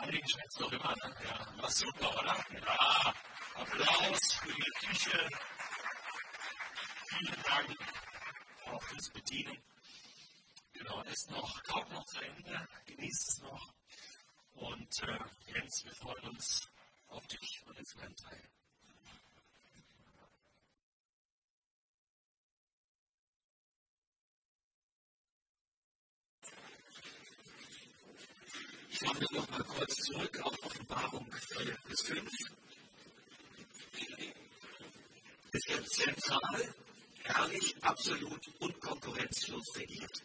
Einigen schmeckt es doch immer, ne? Ja, war super, oder? Ja, Applaus für die Küche. Vielen Dank auch fürs Bedienen. Genau, ist noch kaum noch zu Ende. Genießt es noch. Und Jens, wir freuen uns auf dich und den zweiten Teil. Schauen wir noch mal kurz zurück auf Offenbarung 4 bis 5. Es wird zentral, herrlich, absolut und konkurrenzlos regiert.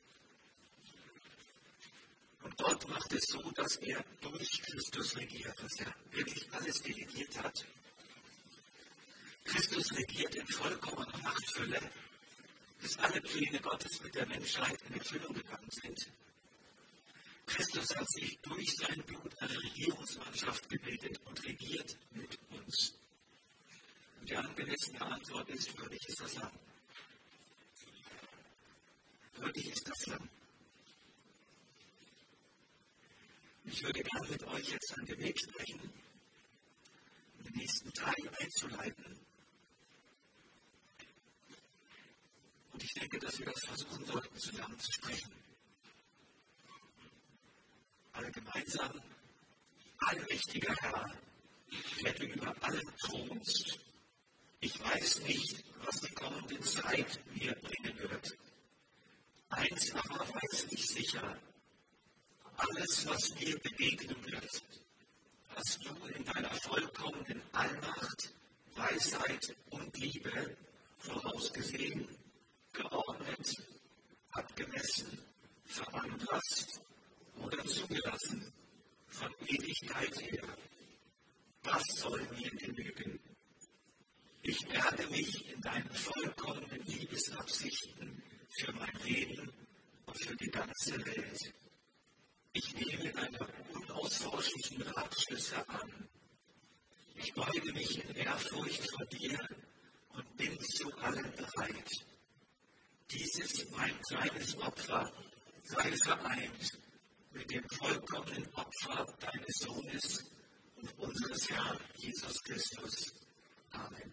Und Gott macht es so, dass er durch Christus regiert, dass er wirklich alles delegiert hat. Christus regiert in vollkommener Machtfülle, bis alle Pläne Gottes mit der Menschheit in Erfüllung gegangen sind. Christus hat sich durch sein Blut eine Regierungsmannschaft gebildet und regiert mit uns. Und die angemessene Antwort ist, würdig ist das Lamm. Würdig ist das Lamm. Ich würde gerne mit euch jetzt an dem Weg sprechen, um den nächsten Teil einzuleiten. Und ich denke, dass wir das versuchen sollten, zusammen zu sprechen. Alle gemeinsam, allmächtiger Herr, der du über allem thronst. Ich weiß nicht, was die kommende Zeit mir bringen wird. Eins aber weiß ich sicher: Alles, was mir begegnen wird, hast du in deiner vollkommenen Allmacht, Weisheit und Liebe vorausgesehen, geordnet, abgemessen, veranlasst oder zugelassen, von Ewigkeit her. Was soll mir genügen? Ich werde mich in deinen vollkommenen Liebesabsichten für mein Leben und für die ganze Welt. Ich nehme deine unausforschlichen Ratschlüsse an. Ich beuge mich in Ehrfurcht vor dir und bin zu allem bereit. Dieses mein kleines Opfer sei vereint mit dem vollkommenen Opfer deines Sohnes und unseres Herrn Jesus Christus. Amen.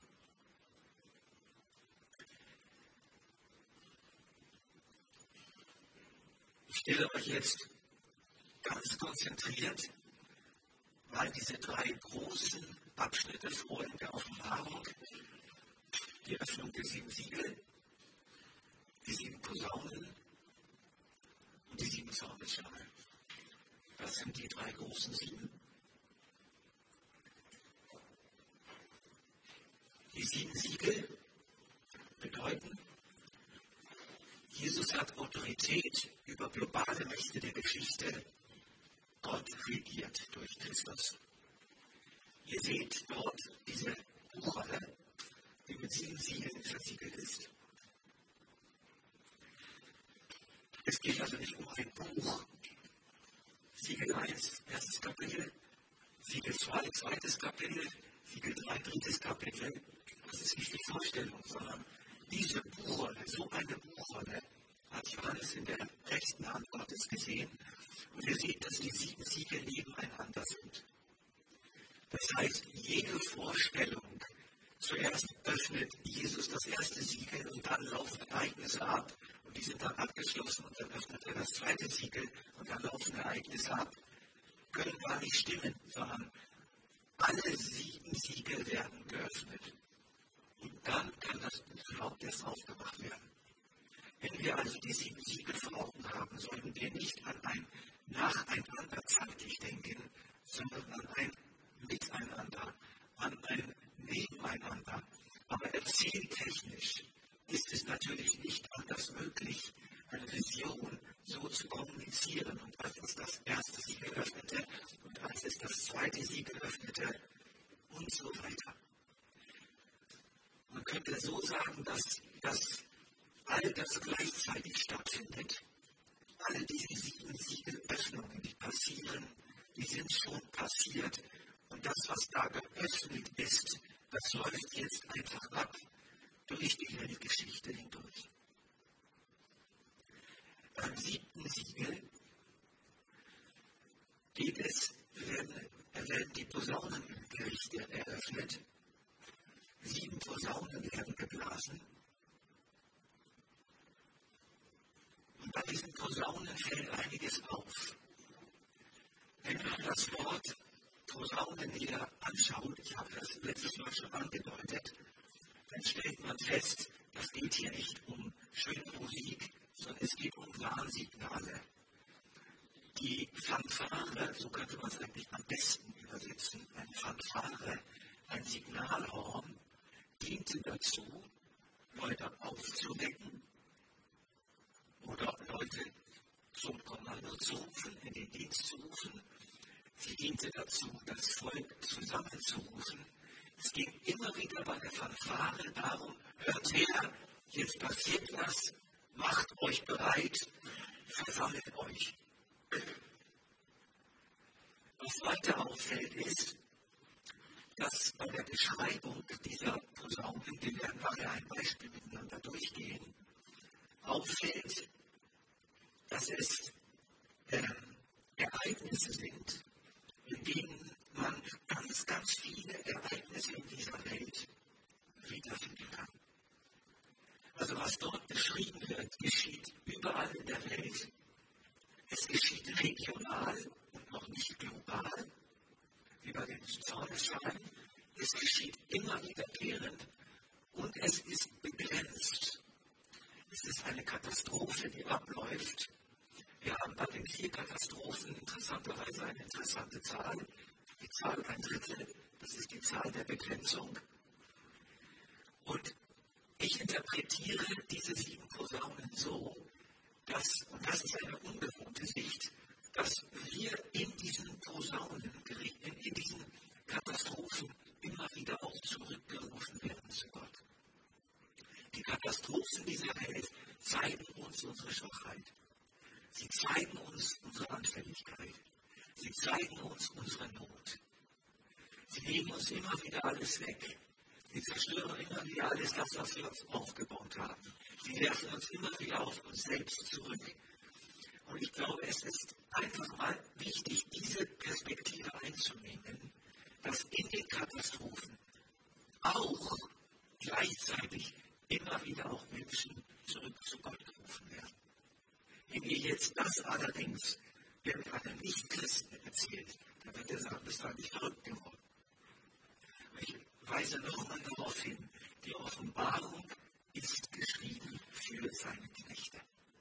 Ich stelle euch jetzt ganz konzentriert mal diese drei großen Abschnitte vor in der Offenbarung: die Öffnung der 7 Siegel, die 7 Posaunen und die 7 Zornesschalen. Das sind die 3 großen 7. Die 7 Siegel bedeuten, Jesus hat Autorität über globale Mächte der Geschichte. Gott regiert durch Christus. Ihr seht dort diese Buchrolle, die mit 7 Siegeln versiegelt ist. Es geht also nicht um ein Buch. Siegel 1, erstes Kapitel, Siegel 2, zweites Kapitel, Siegel 3, drittes Kapitel. Das ist nicht die Vorstellung, sondern diese Buchrolle, so eine Buchrolle, hat Johannes in der rechten Hand Gottes gesehen. Und ihr seht, dass die 7 Siegel nebeneinander sind. Das heißt, jede Vorstellung, zuerst öffnet Jesus das erste Siegel und dann laufen Ereignisse ab und die sind dann abgeschlossen und dann öffnet er das zweite Siegel und dann laufen Ereignisse ab, können gar nicht stimmen, sondern alle 7 Siegel werden geöffnet. Und dann kann das Buch überhaupt erst aufgemacht werden. Wenn wir also die 7 Siegel vor Augen haben, sollten wir nicht an ein Nacheinander zeitlich denken, sondern an ein Miteinander, an ein Nebeneinander. Aber erzähltechnisch ist es natürlich nicht anders möglich, eine Vision so zu kommunizieren. Und als es das erste Siegel öffnete und als es das zweite Siegel öffnete und so weiter. Man könnte so sagen, dass all das gleichzeitig stattfindet. Alle diese 7 Siegelöffnungen, die passieren, die sind schon passiert. Und das, was da geöffnet ist, das läuft jetzt einfach ab durch die Weltgeschichte hindurch. Beim 7. Siegel werden die Posaunengerichte eröffnet. 7 Posaunen werden geblasen. Und bei diesen Posaunen fällt einiges auf. Wenn man das Wort Posaunen hier anschaut, ich habe das letztes Mal schon angedeutet, dann stellt man fest, das geht hier nicht um schöne Musik, sondern es geht um Warnsignale. Die Fanfare, so könnte man es eigentlich am besten übersetzen, eine Fanfare, ein Signalhorn, diente dazu, Leute aufzuwecken oder Leute zum Kommando zu rufen, in den Dienst zu rufen. Sie diente dazu, das Volk zusammenzurufen. Es ging immer wieder bei der Fanfare darum, hört her, jetzt passiert was, macht euch bereit, versammelt euch. Was weiter auffällt ist, dass bei der Beschreibung dieser Posaunen, wir werden nachher ein Beispiel miteinander durchgehen, auffällt, dass es Ereignisse sind, in denen man ganz, ganz viele Ereignisse in dieser Welt wiederfinden kann. Also was dort beschrieben wird, geschieht überall in der Welt. Es geschieht regional und noch nicht global, wie bei den Zornesschalen. Es geschieht immer wiederkehrend und es ist begrenzt. Es ist eine Katastrophe, die abläuft. Wir haben bei den 4 Katastrophen interessanterweise eine interessante Zahl. Die Zahl 1/3, das ist die Zahl der Begrenzung. Und ich interpretiere diese 7 Posaunen so, dass, und das ist eine ungewohnte Sicht, dass wir in diesen Posaunen, in diesen Katastrophen immer wieder auch zurückgerufen werden zu Gott. Die Katastrophen dieser Welt zeigen uns unsere Schwachheit. Sie zeigen uns unsere Anfälligkeit. Sie zeigen uns unsere Not. Sie nehmen uns immer wieder alles weg. Sie zerstören immer wieder alles das, was wir uns aufgebaut haben. Sie werfen uns immer wieder auf uns selbst zurück. Und ich glaube, es ist einfach mal wichtig, diese Perspektive einzunehmen, dass in den Katastrophen auch gleichzeitig immer wieder auch Menschen zurück zu Gott gerufen werden. Wenn ihr jetzt das allerdings einem Nichtchristen erzählt, dann wird er sagen, bist du eigentlich verrückt geworden. Ich weise nochmal darauf hin, die Offenbarung ist geschrieben für seine Knechte.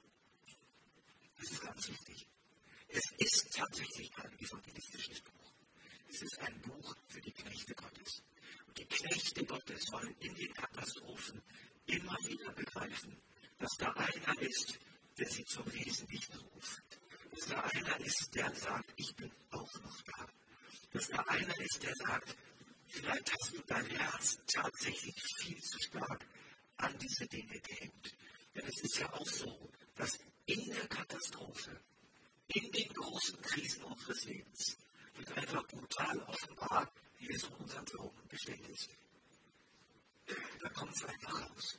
Das ist ganz wichtig. Es ist tatsächlich kein evangelistisches Buch. Es ist ein Buch für die Knechte Gottes. Und die Knechte Gottes sollen in den Katastrophen immer wieder begreifen, dass da einer ist, der sie zum Wesentlichen ruft. Dass da einer ist, der sagt, ich bin auch noch da. Dass da einer ist, der sagt, vielleicht hast du dein Herz tatsächlich viel zu stark an diese Dinge gehängt. Denn es ist ja auch so, dass in der Katastrophe, in den großen Krisen unseres Lebens, wird einfach brutal offenbar, wie es um unseren Glauben bestellt ist. Da kommt es einfach raus.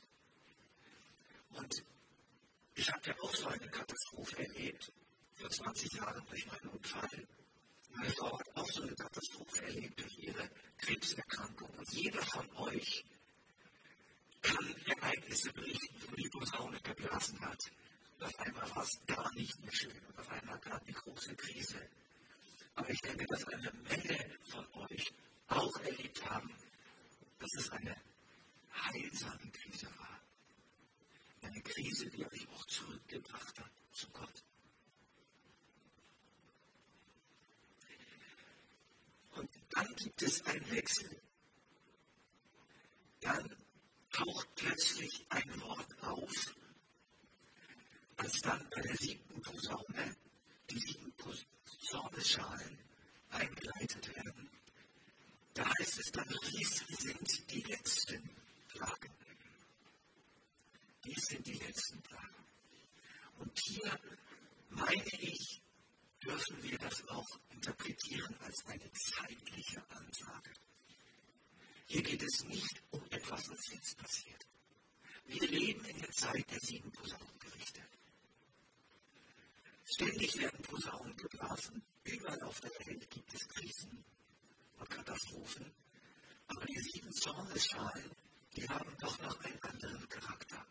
Und ich habe ja auch so eine Katastrophe erlebt, vor 20 Jahren durch meinen Unfall. Meine Frau hat auch so eine Katastrophe erlebt durch ihre Krebserkrankung. Und jeder von euch kann Ereignisse berichten, wo die Posaune geblasen hat. Und auf einmal war es gar nicht mehr schön und auf einmal kam die große Krise. Aber ich denke, dass eine Menge von euch auch erlebt haben, dass es eine heilsame Krise war. Eine Krise, die euch auch zurückgebracht hat zu Gott. Und dann gibt es einen Wechsel. Dann taucht plötzlich ein Wort auf, als dann bei der 7. Posaune die 7 Posaunenschalen eingeleitet werden. Da heißt es dann, dies sind die letzten Plagen. Dies sind die letzten Plagen. Und hier, meine ich, dürfen wir das auch interpretieren als eine zeitliche Ansage. Hier geht es nicht um etwas, was jetzt passiert. Wir leben in der Zeit der 7 Posaunengerichte. Ständig werden Posaunen geblasen, überall auf der Zornesschalen, die haben doch noch einen anderen Charakter.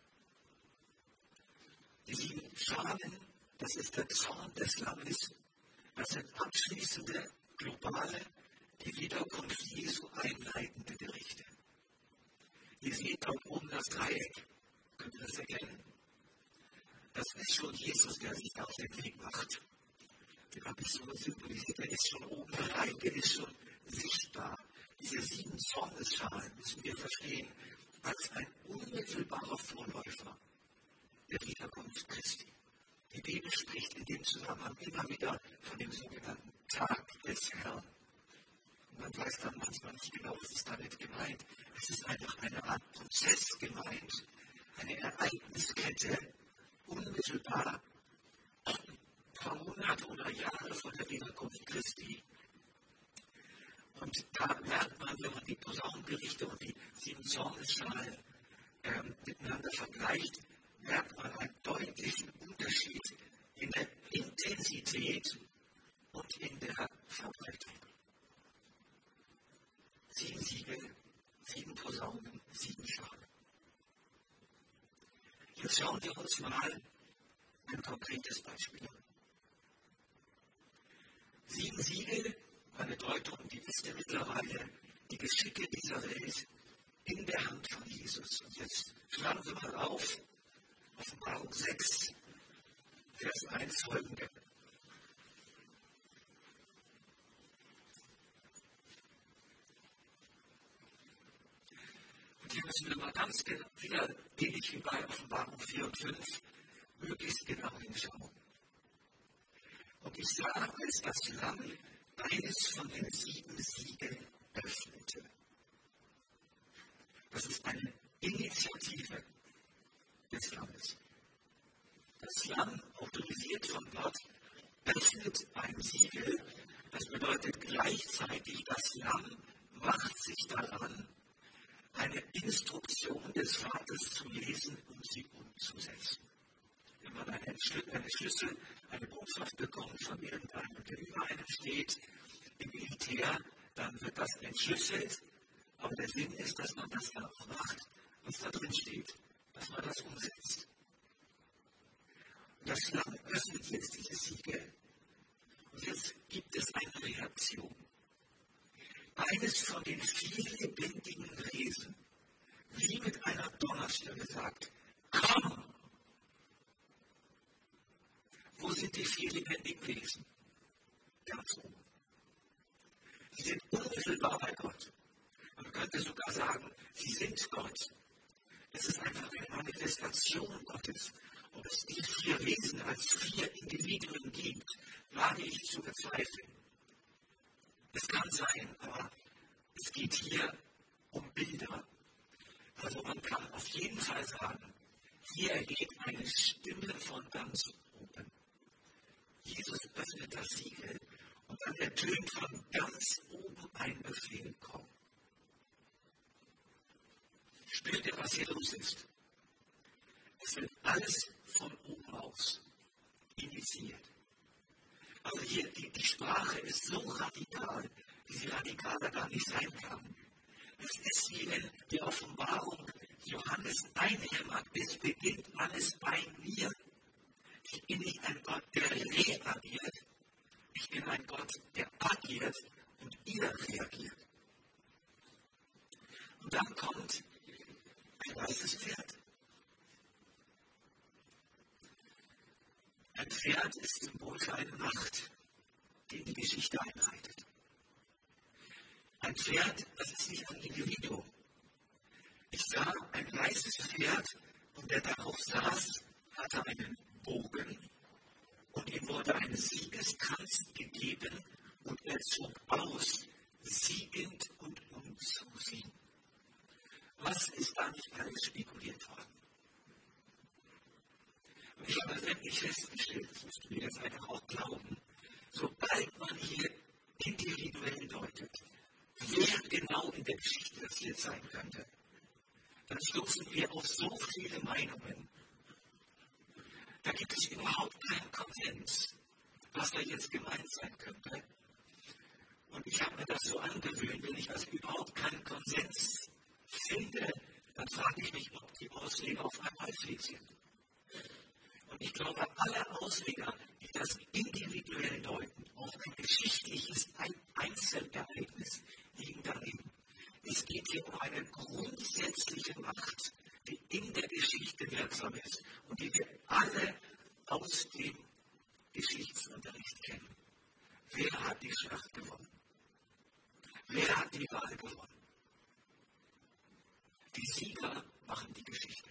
Die 7 Schalen, das ist der Zorn des Lammes. Das sind abschließende, globale, die Wiederkunft Jesu einleitende Gerichte. Ihr seht dort oben das Dreieck. Könnt ihr das erkennen? Das ist schon Jesus, der sich auf den Weg macht. Den habe ich so symbolisiert. Der ist schon oben bereit, der ist schon sichtbar. Diese 7 Zornesschalen müssen wir verstehen als ein unmittelbarer Vorläufer der Wiederkunft Christi. Die Bibel spricht in dem Zusammenhang immer wieder von dem sogenannten Tag des Herrn. Und man weiß dann manchmal nicht genau, was ist damit gemeint. Es ist einfach eine Art Prozess gemeint, eine Ereigniskette, unmittelbar ein paar Monate oder Jahre vor der Wiederkunft Christi. Und da merkt man, wenn man die Posaunengerichte und die 7 Zornesschalen miteinander vergleicht, merkt man einen deutlichen Unterschied in der Intensität und in der Verbreitung. 7 Siegel, 7 Posaunen, 7 Schalen. Jetzt schauen wir uns mal ein konkretes Beispiel an. 7 Siegel, eine Deutung, die wisst ihr mittlerweile, die Geschicke dieser Welt in der Hand von Jesus. Und jetzt schlagen wir mal auf, Offenbarung 6, Vers 1 folgende. Und hier müssen wir mal ganz wieder, ähnlich wie bei Offenbarung 4 und 5, möglichst genau hinschauen. Und ich sah, als das Lamm eines von den 7 Siegeln öffnete. Das ist eine Initiative des Lammes. Das Lamm, autorisiert von Gott, öffnet ein Siegel. Das bedeutet gleichzeitig, das Lamm macht sich daran, eine Instruktion des Vaters zu lesen und sie umzusetzen. Wenn man eine Schlüssel, eine Botschaft bekommt von irgendeinem, der über einem steht, im Militär, dann wird das entschlüsselt. Aber der Sinn ist, dass man das dann auch macht, was da drin steht, dass man das umsetzt. Und das Lamm öffnet jetzt diese Siegel. Und jetzt gibt es eine Reaktion. Eines von den 4 lebendigen Wesen, wie mit einer Donnerstimme sagt, komm! Wo sind die 4 lebendigen Wesen? Ganz oben. Sie sind unmittelbar bei Gott. Man könnte sogar sagen, sie sind Gott. Es ist einfach eine Manifestation Gottes. Ob es die 4 Wesen als 4 Individuen gibt, wage ich zu bezweifeln. Es kann sein, aber es geht hier um Bilder. Also man kann auf jeden Fall sagen, hier ergeht eine Stimme von ganz oben. Jesus öffnet das Siegel und dann ertönt von ganz oben ein Befehl, komm. Spürt ihr, was hier los ist? Es wird alles von oben aus initiiert. Also hier, die Sprache ist so radikal, wie sie radikaler gar nicht sein kann. Es ist wie wenn die Offenbarung Johannes einhämmert. Es beginnt alles bei mir. Ich bin nicht ein Gott, der reagiert. Ich bin ein Gott, der agiert und ihr reagiert. Und dann kommt ein weißes Pferd. Ein Pferd ist Symbol für eine Macht, die in die Geschichte einreitet. Ein Pferd, das ist nicht ein Individuum. Ich sah ein weißes Pferd und der darauf saß, hatte einen Bogen und ihm wurde ein Siegeskranz gegeben und er zog aus, siegend und umzusiegen. Was ist da nicht alles spekuliert worden? Und ich habe wirklich festgestellt, das musst du mir jetzt einfach auch glauben, sobald man hier individuell deutet, wer genau in der Geschichte das jetzt sein könnte, dann stoßen wir auf so viele Meinungen. Da gibt es überhaupt keinen Konsens, was da jetzt gemeint sein könnte. Und ich habe mir das so angewöhnt, wenn ich also überhaupt keinen Konsens finde, dann frage ich mich, ob die Ausleger auf einem Holzweg sind. Und ich glaube, alle Ausleger, die das individuell deuten, auf ein geschichtliches Einzelereignis, liegen daneben. Es geht hier um eine grundsätzliche Macht, die in der Geschichte wirksam ist und die wir alle aus dem Geschichtsunterricht kennen. Wer hat die Schlacht gewonnen? Wer hat die Wahl gewonnen? Die Sieger machen die Geschichte.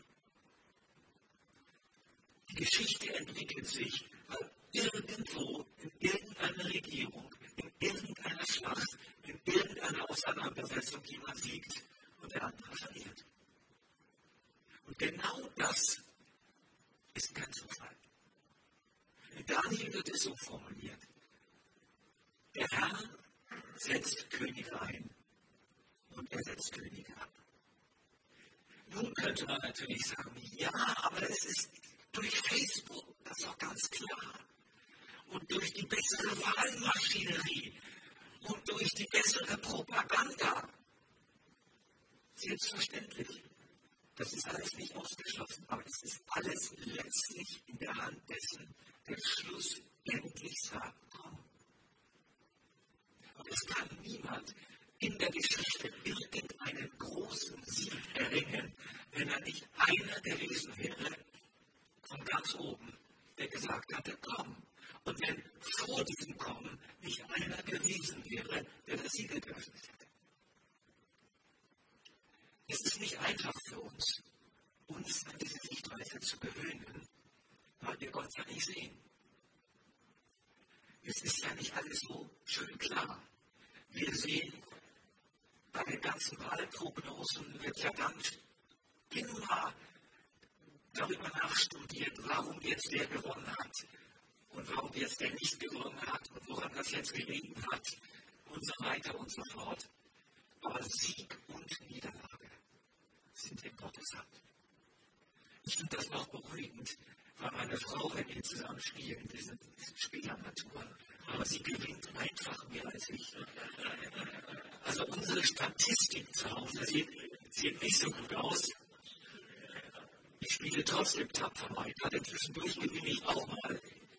Die Geschichte entwickelt sich, weil irgendwo in irgendeiner Regierung, in irgendeiner Schlacht, in irgendeiner Auseinandersetzung jemand siegt und der andere verliert. Und genau das ist kein Zufall. In Daniel wird es so formuliert: Der Herr setzt Könige ein und er setzt Könige ab. Nun könnte man natürlich sagen, ja, aber es ist durch Facebook, das ist doch ganz klar. Und durch die bessere Wahlmaschinerie und durch die bessere Propaganda. Selbstverständlich. Das ist alles nicht ausgeschlossen, aber es ist alles letztlich in der Hand dessen, der schlussendlich sagt, komm. Und es kann niemand in der Geschichte irgendeinen großen Sieg erringen, wenn er nicht einer gewesen wäre, von ganz oben, der gesagt hatte, komm. Und wenn vor diesem Kommen nicht einer gewesen wäre, der das Siegel geöffnet hätte. Es ist nicht einfach für uns an diese Sichtweise zu gewöhnen, weil wir Gott ja nicht sehen. Es ist ja nicht alles so schön klar. Wir sehen, bei den ganzen Wahlprognosen wird ja dann immer darüber nachstudiert, warum jetzt der gewonnen hat und warum jetzt der nicht gewonnen hat und woran das jetzt gelegen hat und so weiter und so fort. Aber Sieg und Niederlage sind in Gottes Hand. Ich finde das noch beruhigend, weil meine Frau, wenn wir zusammen spielen, wir sind Spielernatur, aber sie gewinnt einfach mehr als ich. Also unsere Statistik zu Hause sieht nicht so gut aus. Ich spiele trotzdem tapfer weiter, denn zwischendurch gewinne ich auch mal.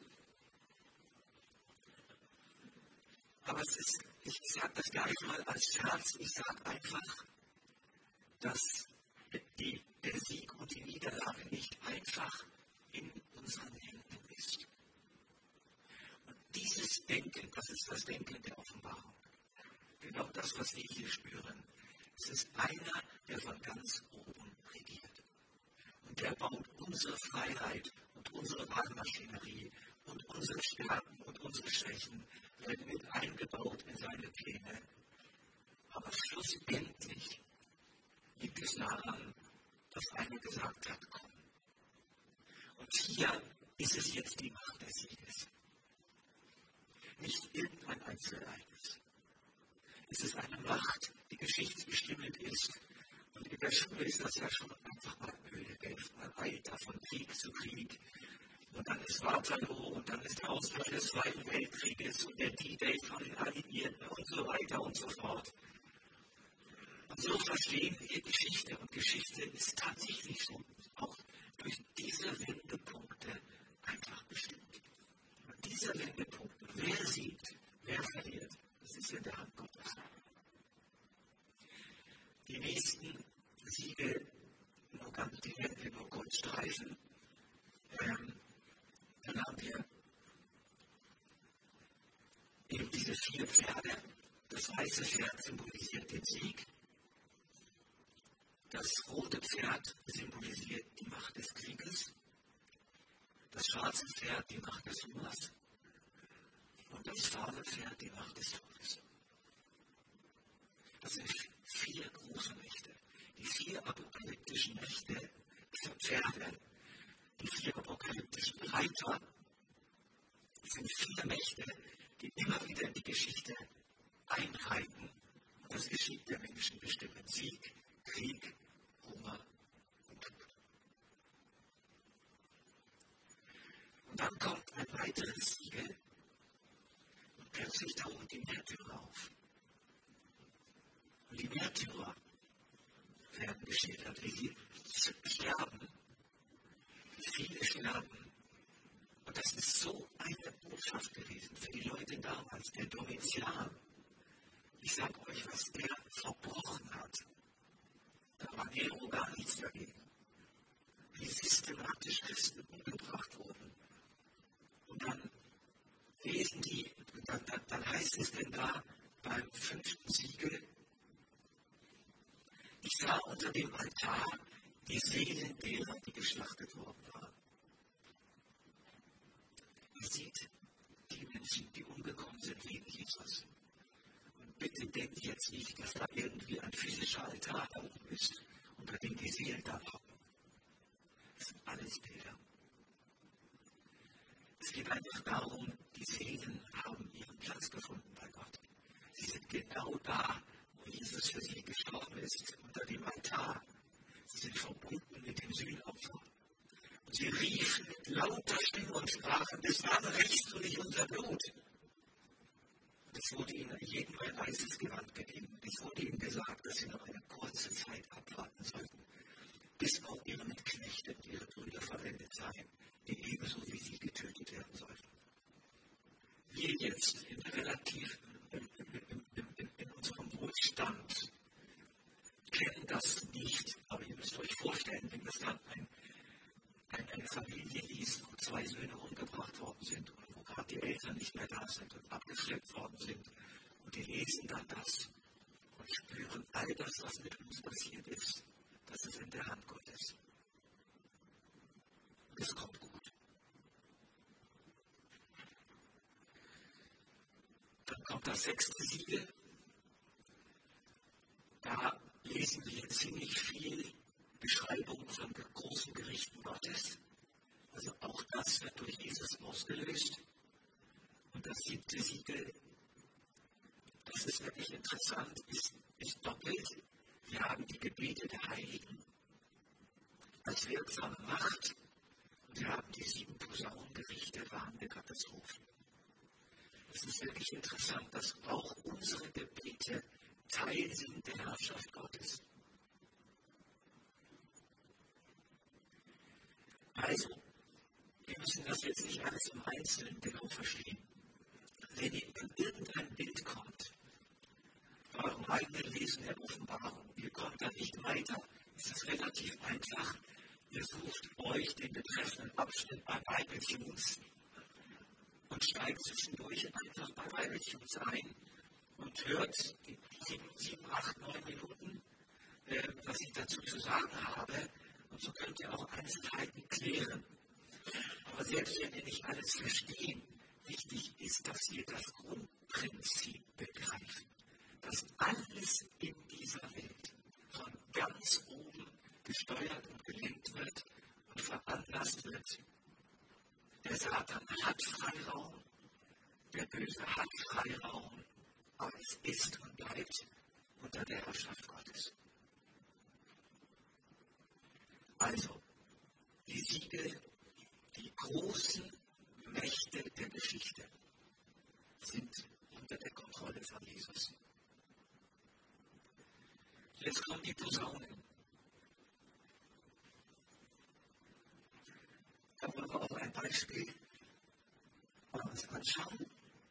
Aber ich sage das gar nicht mal als Scherz, ich sage einfach, dass der Sieg und die Niederlage nicht einfach in unseren Händen ist. Und dieses Denken, das ist das Denken der Offenbarung. Genau das, was wir hier spüren. Es ist einer, der von ganz oben regiert. Und der baut unsere Freiheit und unsere Wahlmaschinerie und unsere Stärken und unsere Schwächen werden mit eingebaut in seine Pläne. Aber schlussendlich liegt es daran, dass einer gesagt hat, komm. Und hier ist es jetzt die Macht des Sieges. Nicht irgendein Einzelereignis. Es ist eine Macht, die geschichtsbestimmend ist. Und in der Schule ist das ja schon einfach mal öde, gell? Man eilt da von Krieg zu Krieg. Und dann ist Waterloo und dann ist der Ausbruch des Zweiten Weltkrieges und der D-Day von den Alliierten und so weiter und so fort. Und so verstehen wir Geschichte. Und Geschichte ist tatsächlich schon auch durch diese Wendepunkte einfach bestimmt. Und diese Wendepunkte, wer siegt, wer verliert, das ist in der Hand Gottes. Die nächsten Siege, die werden wir nur kurz streifen. Dann haben wir eben diese 4 Pferde. Das weiße Pferd symbolisiert den Sieg. Das rote Pferd symbolisiert die Macht des Krieges. Das schwarze Pferd die Macht des Hungers. Und das fahle Pferd die Macht des Todes. Das sind 4 große Mächte. Die 4 apokalyptischen Mächte, Pferde, die 4 apokalyptischen Reiter, sind 4 Mächte, die immer wieder in die Geschichte eingreifen. Und das Geschick der Menschen bestimmen. Sieg, Krieg, Hunger und Tod. Und dann kommt ein weiteres Siegel und plötzlich tauchen die Märtyrer auf. Und die Märtyrer werden geschildert, wie sie sterben, viele sterben. Und das ist so eine Botschaft gewesen für die Leute damals, der Domitian. Ich sage euch, was der verbrochen hat. Da war Nero gar nichts dagegen. Wie systematisch Christen umgebracht wurden. Und dann lesen die, dann heißt es denn da beim 5. Siegel, ich sah unter dem Altar die Seelen derer, die geschlachtet worden waren. Ihr seht die Menschen, die umgekommen sind wegen Jesus. Und bitte denkt jetzt nicht, dass da irgendwie ein physischer Altar da oben ist, unter dem die Seelen da hocken. Das sind alles Bilder. Es geht einfach darum, die Seelen haben ihren Platz gefunden bei Gott. Sie sind genau da, wo Jesus für sie gestorben ist, unter dem Altar. Sie sind verbunden mit dem Sühnopfer. Und sie riefen mit lauter Stimme und sprachen, bis wann rächst du nicht unser Blut? Es wurde ihnen jedem ein weißes Gewand gegeben. Es wurde ihnen gesagt, dass sie noch eine kurze Zeit abwarten sollten, bis auch ihre Mitknechte und ihre Brüder verwendet seien, die ebenso wie sie getötet werden sollten. Wir jetzt in unserem Wohlstand kennen das nicht, aber ihr müsst euch vorstellen, wenn das dann eine Familie liest, wo 2 Söhne umgebracht worden sind und wo gerade die Eltern nicht mehr da sind und abgeschleppt worden sind und die lesen dann das und spüren all das, was mit uns passiert ist, das ist in der Hand Gottes. Es kommt gut. Dann kommt das 6. Siegel. Da lesen wir ziemlich viel Beschreibung von großen Gerichten Gottes. Also auch das wird durch Jesus ausgelöst. Und das 7. Siegel, das ist wirklich interessant, ist doppelt. Wir haben die Gebete der Heiligen als wirksame Macht. Und wir haben die 7 Posaunengerichte, warnende Katastrophen. Es ist wirklich interessant, dass auch unsere Gebete Teil sind der Herrschaft Gottes. Also, wir müssen das jetzt nicht alles im Einzelnen genau verstehen. Wenn irgendein Bild kommt, bei eurem eigenen Lesen der Offenbarung, ihr kommt da nicht weiter, ist es relativ einfach. Ihr sucht euch den betreffenden Abschnitt bei Bibletunes und steigt zwischendurch einfach bei Bibletunes ein und hört die 7, 8, 9 Minuten, was ich dazu zu sagen habe. Und so könnt ihr auch Einzelheiten klären. Aber selbst wenn wir nicht alles verstehen, wichtig ist, dass wir das Grundprinzip begreifen. Dass alles in dieser Welt von ganz oben gesteuert und gelenkt wird und veranlasst wird. Der Satan hat Freiraum, der Böse hat Freiraum, aber es ist und bleibt unter der Herrschaft Gottes. Also, die Siegel, die großen Mächte der Geschichte sind unter der Kontrolle von Jesus. Jetzt kommen die Posaunen. Da wollen wir auch ein Beispiel uns anschauen.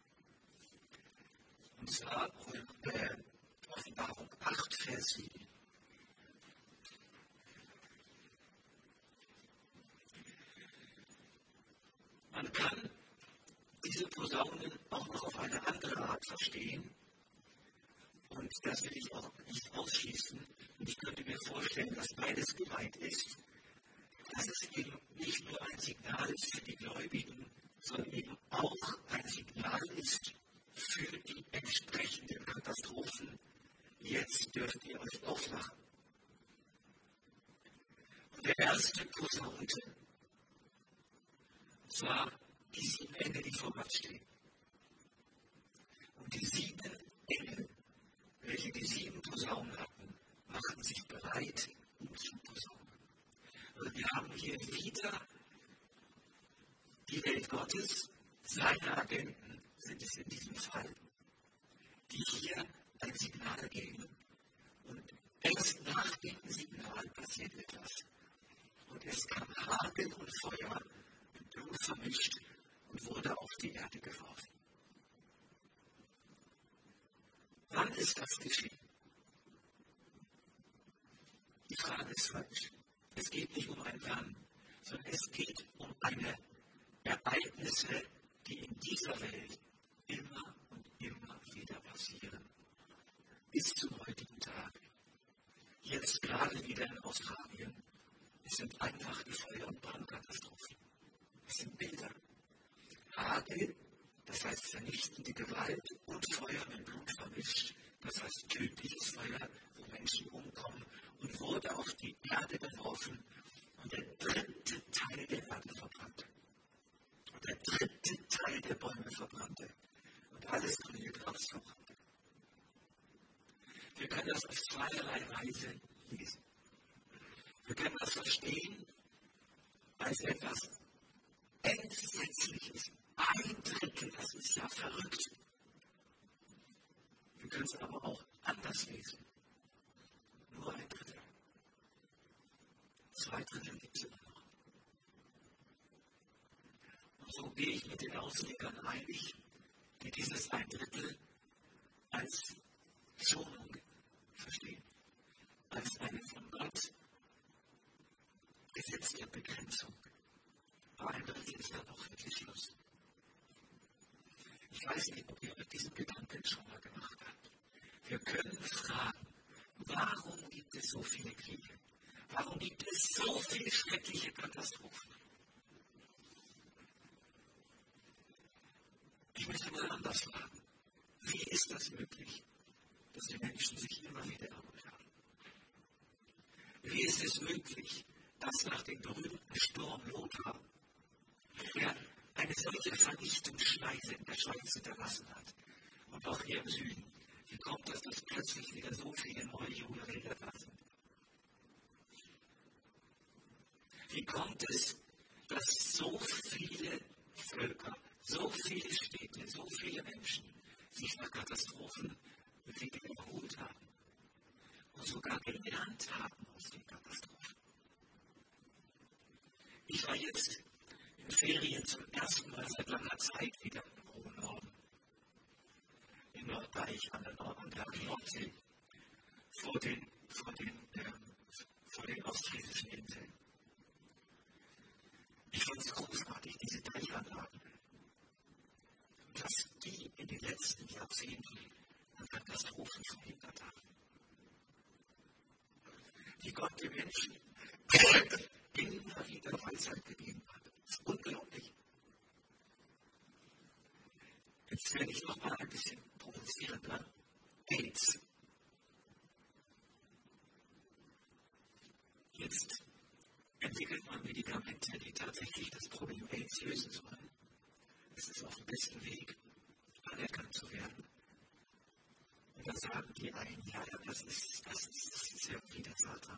Und zwar Offenbarung 8, Vers 7. Man kann diese Posaunen auch noch auf eine andere Art verstehen. Und das will ich auch nicht ausschließen. Und ich könnte mir vorstellen, dass beides gemeint ist. Dass es eben nicht nur ein Signal ist für die Gläubigen, sondern eben auch ein Signal ist für die entsprechenden Katastrophen. Jetzt dürft ihr euch auflachen. Und der erste Posaunte, und zwar die 7 Engel, die vor Gott stehen. Und die 7 Engel, welche die 7 Posaunen hatten, machten sich bereit, um zu posaunen. Also wir haben hier wieder die Welt Gottes, seine Agenten sind es in diesem Fall, die hier ein Signal geben. Und erst nach dem Signal einmal passiert etwas. Und es kam Hagel und Feuer mit Blut vermischt und wurde auf die Erde geworfen. Wann ist das geschehen? Die Frage ist falsch. Es geht nicht um ein Wann, sondern es geht um eine Ereignisse, die in dieser Welt immer und immer wieder passieren. Bis zum heutigen Tag. Jetzt gerade wieder in Australien. Es sind einfach die Feuer- und Brandkatastrophen. Es sind Bilder. Hagel, das heißt vernichtende Gewalt, und Feuer mit Blut vermischt, das heißt tödliches Feuer, wo Menschen umkommen, und wurde auf die Erde geworfen und der dritte Teil der Erde verbrannte. Und der dritte Teil der Bäume verbrannte. Und alles grüne Gras verbrannte. Wir können das auf zweierlei Weise lesen. Wir können das verstehen als etwas Entsetzliches. Ein Drittel, das ist ja verrückt. Wir können es aber auch anders lesen. Nur ein Drittel. 2 Drittel gibt es immer noch. Und so gehe ich mit den Auslegern einig, die dieses ein Drittel als Schonung verstehen. Als eine von Gott gesetzte Begrenzung. Bei ein Drittel ist dann auch wirklich Schluss. Ich weiß nicht, ob ihr mit diesem Gedanken schon mal gemacht habt. Wir können fragen, warum gibt es so viele Kriege? Warum gibt es so viele schreckliche Katastrophen? Ich möchte mal anders fragen. Wie ist das möglich, dass die Menschen sich immer wieder erholt haben? Wie ist es möglich, dass nach dem berühmten Sturm Lothar, der eine solche Vernichtungsschleife in der Schweiz hinterlassen hat, und auch hier im Süden, wie kommt es, dass plötzlich wieder so viele neue junge Wälder da sind? Wie kommt es, dass so viele Völker, so viele Städte, so viele Menschen sich nach Katastrophen wieder erholt haben und sogar gelernt haben aus den Katastrophen? Ich war jetzt in Ferien zum ersten Mal seit langer Zeit wieder im hohen Norden. In Norddeich an der Nordsee, vor den ostfriesischen Inseln. Ich fand es großartig, diese Deichanlagen. Was die in den letzten Jahrzehnten an Katastrophen verhindert haben. Wie Gott den Menschen immer wieder Weisheit gegeben hat. Das ist unglaublich. Jetzt werde ich noch mal ein bisschen provozierender. AIDS. Jetzt entwickelt man Medikamente, die tatsächlich das Problem AIDS lösen sollen. Es ist auf dem besten Weg, anerkannt zu werden. Und da sagen die einen, ja, das ist irgendwie der Satan.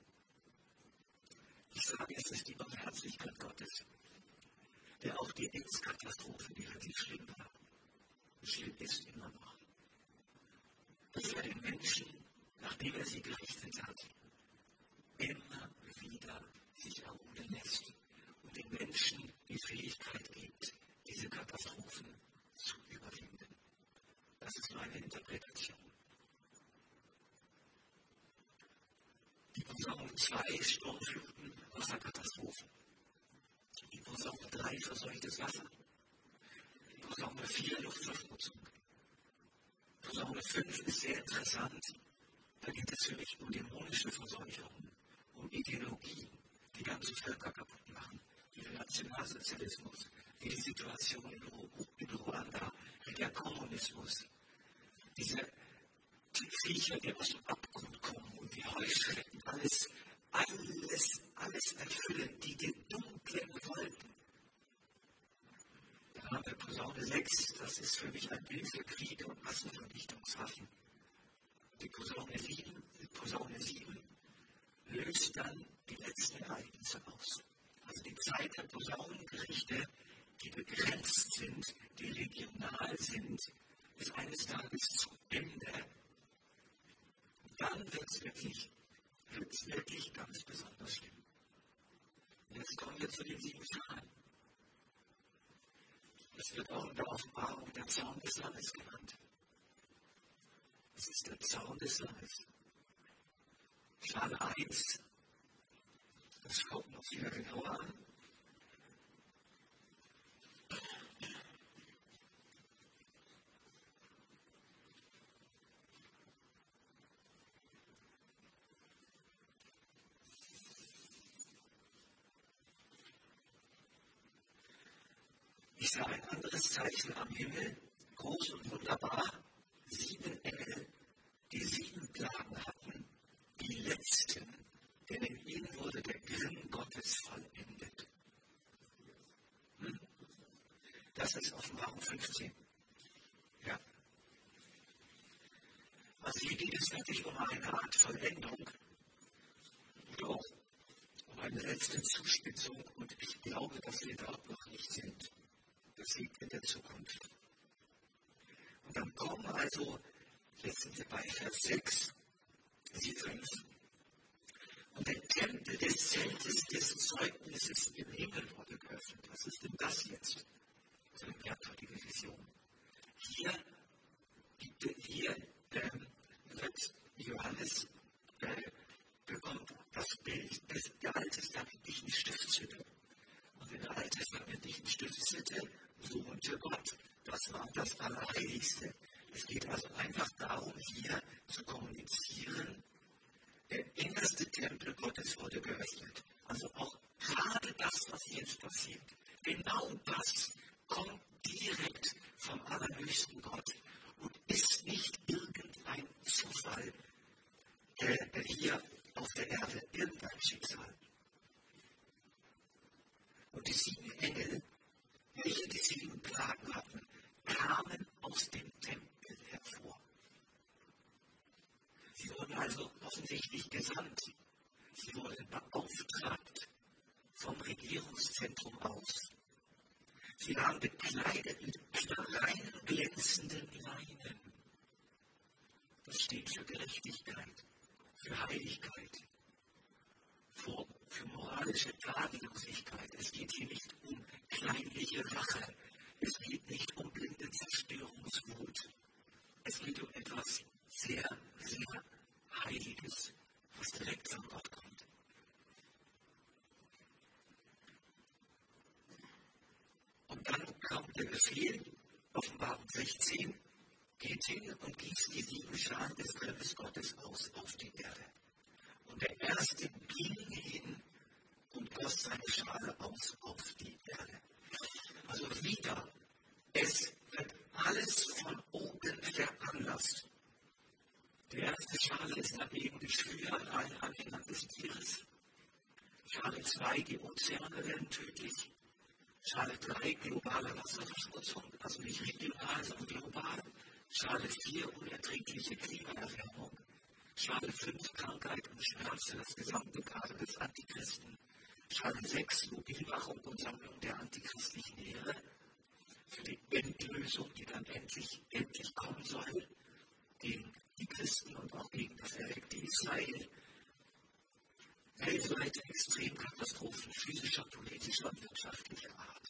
Ich sage, es ist die Barmherzigkeit Gottes, der auch die AIDS-Katastrophe, die wirklich schlimm war, schlimm ist immer noch, dass er den Menschen, nachdem er sie gerichtet hat, immer wieder sich erholen lässt und den Menschen die Fähigkeit gibt, diese Katastrophen zu überwinden. Das ist meine Interpretation. Die Posaune 2 Sturmfluten, Wasserkatastrophen. Die Posaune 3 verseuchtes Wasser. Die Posaune 4 Luftverschmutzung. Posaune 5 ist sehr interessant. Da geht es für mich um dämonische Verseuchung, um Ideologien, die ganze Völker kaputt machen, wie der Nationalsozialismus, wie die Situation in Ruanda, wie der Kommunismus. Diese Viecher, die aus dem Abgrund kommen und wie Heuschrecken alles erfüllen, die dunklen Wolken. Dann haben wir Posaune 6, das ist für mich ein Bild für Kriege und Massenvernichtungswaffen. Die Posaune 7 löst dann die letzten Ereignisse aus. Also die Zeit der Posaunengerichte, die begrenzt sind, die regional sind, ist eines Tages zu Ende. Und dann wird es wirklich zu den 7 Schalen. Es wird auch in der Offenbarung der Zorn des Lammes genannt. Es ist der Zorn des Lammes. Schale 1, das schaut noch wieder genauer an. Ich sah ein anderes Zeichen am Himmel, groß und wunderbar, 7 Engel, die 7 Plagen hatten, die letzten, denn in ihnen wurde der Grimm Gottes vollendet. Das ist Offenbarung 15. Ja. Also hier geht es wirklich um eine Art Vollendung oder auch um eine letzte Zuspitzung und ich glaube, dass wir dort noch nicht sind. Das liegt in der Zukunft. Und dann kommen also, jetzt sind wir bei Vers 6, sie 5. Und der Tempel des Zeltes des Zeugnisses im Himmel wurde geöffnet. Was ist denn das jetzt? So eine merkwürdige Vision. Hier wird Johannes bekommt das Bild der alttestamentlichen Stiftshütte. Und in der alttestamentlichen Stiftshütte wohnte Gott. Das war das Allerheiligste. Es geht also einfach darum, hier zu kommunizieren, der innerste Tempel Gottes wurde geöffnet. Also auch gerade das, was jetzt passiert, genau das kommt direkt vom allerhöchsten Gott und ist nicht irgendein Zufall hier auf der Erde, irgendein Schicksal. Und die 7 Engel, welche die 7 Plagen hatten, kamen aus dem Tempel hervor. Sie wurden also offensichtlich gesandt. Sie wurden beauftragt vom Regierungszentrum aus. Sie waren bekleidet mit rein glänzenden Leinen. Das steht für Gerechtigkeit, für Heiligkeit, für moralische Tadellosigkeit. Es geht hier nicht um kleinliche Rache. Es geht nicht um blinde Zerstörungswut. Es geht um etwas sehr, sehr Heiliges, was direkt von Gott kommt. Und dann kommt der Befehl, Offenbarung 16, geht hin und gießt die 7 Schalen des Grimmes Gottes aus auf die Erde. Und der Erste ging hin und goss seine Schale aus auf die Erde. Also wieder, es wird alles von oben veranlasst. Die erste Schale ist dann eben Geschwür an allen Anhängern des Tieres. Schale 2, die Ozeane werden tödlich. Schale 3, globale Wasserverschmutzung, also nicht regional, sondern global. Schale 4, unerträgliche Klimaerwärmung. Schale 5, Krankheit und Schmerz für das gesamte Kader des Antichristen. Schale 6, Mobilmachung und Sammlung der antichristlichen Lehre. Für die Endlösung, die dann endlich kommen soll, gegen die Christen und auch gegen das erweckte Israel. Weltweite Extremkatastrophen physischer, politischer und wirtschaftlicher Art.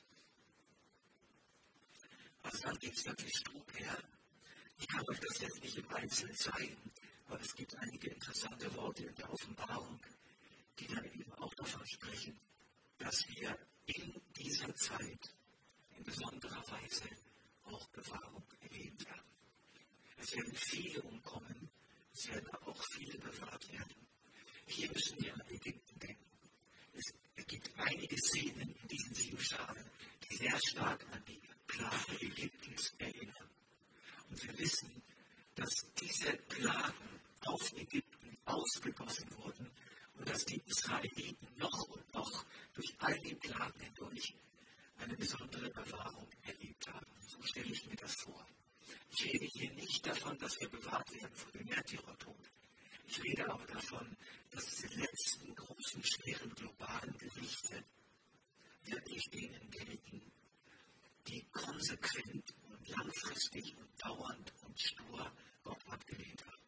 Also dann geht es wirklich Strub her. Ich kann euch das jetzt nicht im Einzelnen zeigen, aber es gibt einige interessante Worte in der Offenbarung, die dann eben auch davon sprechen, dass wir in dieser Zeit in besonderer Weise auch Bewahrung erleben werden. Es werden viele umkommen, es werden aber auch viele bewahrt werden. Hier müssen wir an Ägypten denken. Es gibt einige Szenen in diesen 7 Schalen, die sehr stark an die Plage Ägyptens erinnern. Und wir wissen, dass diese Plagen auf Ägypten ausgegossen wurden und dass die Israeliten noch und noch durch all die Plagen hindurch eine besondere Bewahrung erlebt haben. So stelle ich mir das vor. Ich rede hier nicht davon, dass wir bewahrt werden vor dem Märtyrertod. Ich rede aber davon, dass diese letzten großen, schweren, globalen Gerichte wirklich denen gelten, die konsequent und langfristig und dauernd und stur Gott abgelehnt haben.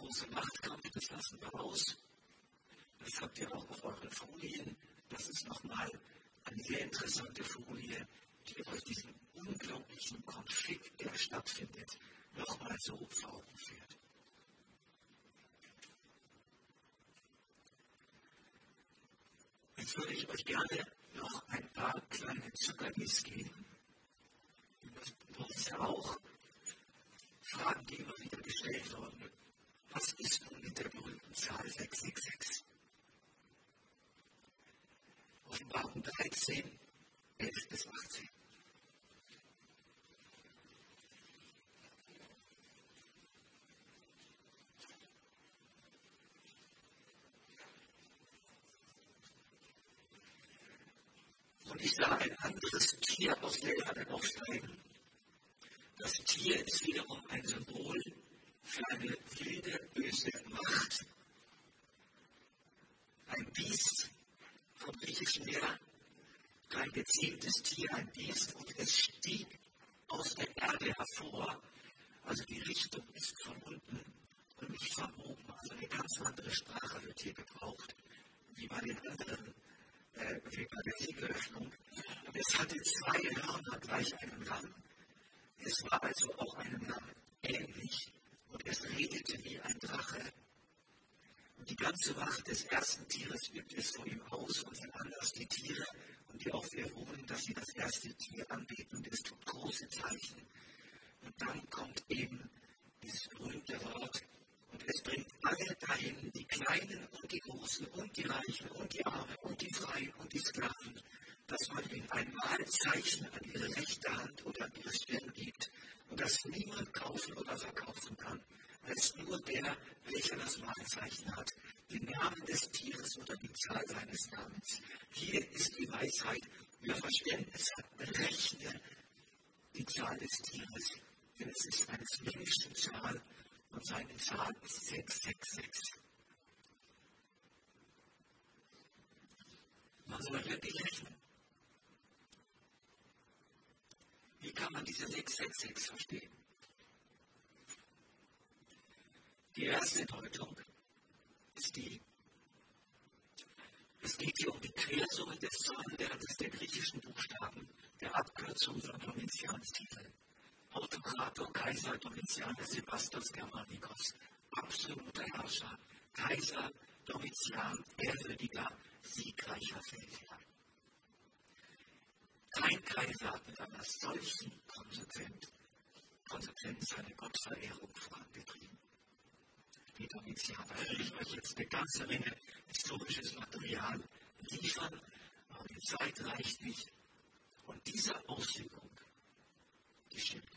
große Machtkampf, das lassen wir aus. Das habt ihr auch auf euren Folien. Das ist nochmal eine sehr interessante Folie, die euch diesen unglaublichen Konflikt, der stattfindet, nochmal so vor Augen führt. Jetzt würde ich euch gerne noch ein paar kleine Zuckerlis geben. Das ist ja auch Fragen, die immer wieder gestellt wurden. Was ist nun mit der berühmten Zahl 666? Offenbarung 13, 11 bis 18. Und ich sah ein anderes Tier aus der Erde aufsteigen. Das Tier ist wiederum ein Symbol für eine wilde, böse Macht. Ein Biest, vom Griechischen her, ein gezähmtes Tier, ein Biest, und es stieg aus der Erde hervor. Also die Richtung ist von unten und nicht von oben. Also eine ganz andere Sprache wird hier gebraucht, wie bei den anderen, wie bei der Siegeröffnung. Und es hatte 2 Hörner gleich einem Lamm. Es war also auch einem Lamm ähnlich und es redete wie ein Drache. Und die ganze Macht des ersten Tieres übt es vor ihm aus und sind anders die Tiere und die auf ihr ruhen, dass sie das erste Tier anbeten, und es tut große Zeichen. Und dann kommt eben dieses berühmte Wort und es bringt alle dahin, die Kleinen und die Großen und die Reichen und die Armen und die Freien und die Sklaven, dass man ihnen ein Mahlzeichen an ihre rechte Hand oder an ihre Stirn gibt und das niemand kaufen oder verkaufen kann, als nur der, welcher das Mahlzeichen hat, den Namen des Tieres oder die Zahl seines Namens. Hier ist die Weisheit, wer Verständnis hat, berechne die Zahl des Tieres, denn es ist eines Menschen Zahl und seine Zahl ist 666. Man soll wirklich rechnen. Wie kann man diese 666 verstehen? Die erste Deutung ist die, es geht hier um die Quersumme des Zahlenwertes der griechischen Buchstaben, der Abkürzung von Domitians Titel. Autokrator, Kaiser, Domitianus, Sebastos, Germanicus, absoluter Herrscher, Kaiser, Domitian, ehrwürdiger, siegreicher Feldherr. Kein Kaiser hat mit einer solchen Konsequenz seine Gottverehrung vorangetrieben. Die Domitianer, da will ich euch jetzt eine ganze Menge historisches Material liefern, aber die Zeit reicht nicht. Und diese Auslegung, die stimmt.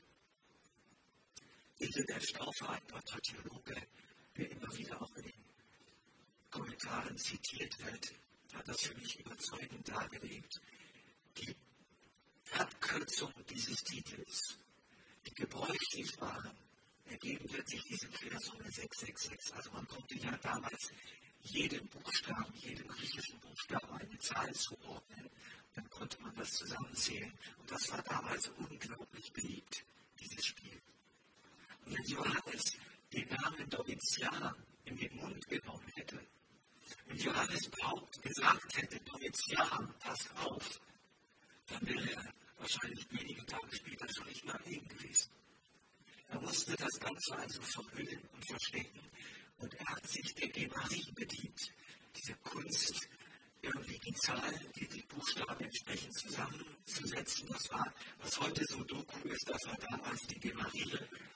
Der Stauffer, ein deutscher Theologe, der immer wieder auch in den Kommentaren zitiert wird, hat das für mich überzeugend dargelegt. Die Abkürzung dieses Titels, die gebräuchlich waren, ergeben wirklich diese Quersumme 666. Also man konnte ja damals jedem Buchstaben, jedem griechischen Buchstaben eine Zahl zuordnen. Dann konnte man das zusammenzählen. Und das war damals unglaublich beliebt, dieses Spiel. Und wenn Johannes den Namen Domitian in den Mund genommen hätte, wenn Johannes überhaupt gesagt hätte, Domitian, pass auf, dann wäre er wahrscheinlich wenige Tage später schon nicht mehr am Leben gewesen. Er musste das Ganze also verhüllen und verstecken. Und er hat sich der Gemarie bedient, diese Kunst, irgendwie die Zahlen, die Buchstaben entsprechend zusammenzusetzen. Das war, was heute so Doku ist, das war damals die Gemarie.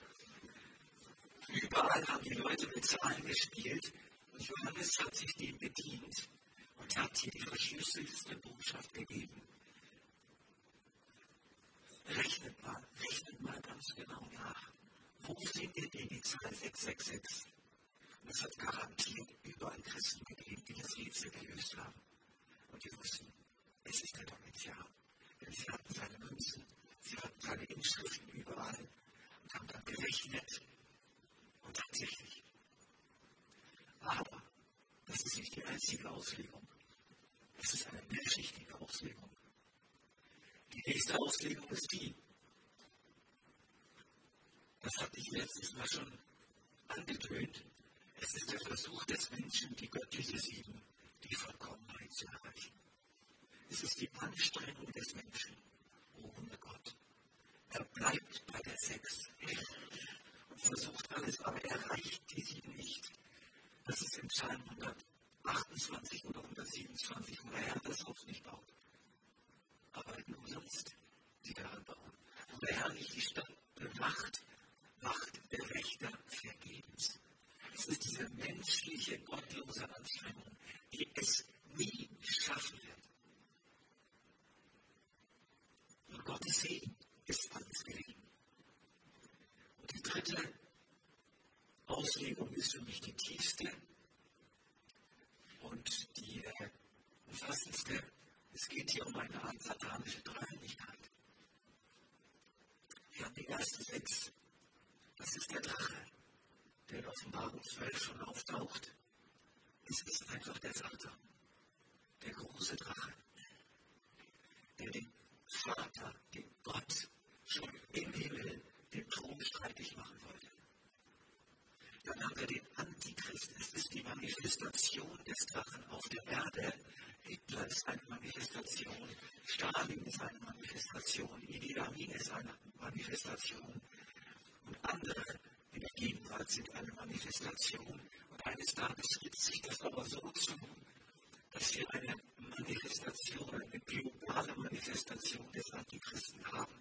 Überall haben die Leute mit Zahlen gespielt und Johannes hat sich dem bedient und hat hier die verschlüsselste Botschaft gegeben. Rechnet mal ganz genau nach. Wo findet ihr die Zahl 666? Und es hat garantiert überall Christen gegeben, die das Rätsel gelöst haben. Und die wussten, es ist der Domitian. Denn sie hatten seine Münzen, sie hatten seine Inschriften überall und haben dann gerechnet. Und tatsächlich. Aber das ist nicht die einzige Auslegung. Es ist eine mehrschichtige Auslegung. Die nächste Auslegung ist die. Das hatte ich letztes Mal schon angetönt. Es ist der Versuch des Menschen, die göttliche Sieben, die Vollkommenheit zu erreichen. Es ist die Anstrengung des Menschen, ohne Gott. Er bleibt bei der 6 und versucht alles, aber er erreicht die 7 nicht. Das ist im Psalm 128 oder 127, wo der Herr das Haus nicht baut. Arbeiten umsonst, die daran bauen. Wo der Herr nicht die Stadt bewacht, wacht der Wächter vergebens. Es ist diese menschliche, gottlose Anstrengung, die es nie schaffen wird. Und Gottes Segen ist alles gelegen. Und die dritte Auslegung ist für mich die tiefste und die umfassendste. Es geht hier um eine satanische Dreieinigkeit. Wir haben die ersten 6. Das ist der Drache, der in Offenbarung 12 schon auftaucht. Es ist einfach der Satan, der große Drache, der den Vater, den Gott, schon im Himmel den Thron streitig machen wollte. Dann haben wir den Antichrist. Es ist die Manifestation des Drachen auf der Erde. Hitler ist eine Manifestation, Stalin ist eine Manifestation, Idi Amin ist eine Manifestation und andere in der Gegenwart sind eine Manifestation. Und eines Tages spitzt sich das aber so zu, dass wir eine Manifestation, eine globale Manifestation des Antichristen haben,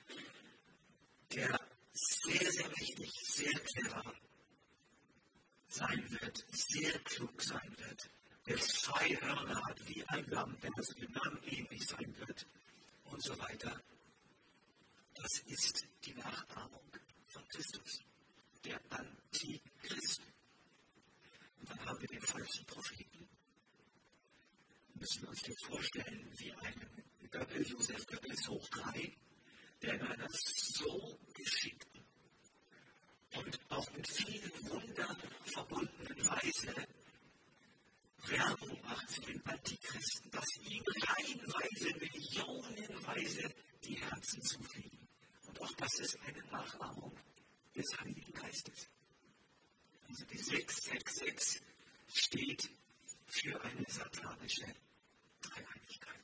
der sehr, sehr mächtig, sehr clever sein wird, sehr klug sein wird, der 2 Hörner hat wie ein Lamm, der das Lamm ähnlich sein wird und so weiter. Das ist die Nachahmung von Christus, der Antichrist. Und dann haben wir den falschen Propheten. Wir müssen uns den vorstellen wie einen Josef Goebbels hoch 3, der in einer so geschickten und auch mit vielen Wundern verbundenen Weise Werbung macht für den Antichristen, dass ihm reihenweise, millionenweise die Herzen zufliegen. Und auch das ist eine Nachahmung des Heiligen Geistes. Also die 666 steht für eine satanische Dreieinigkeit.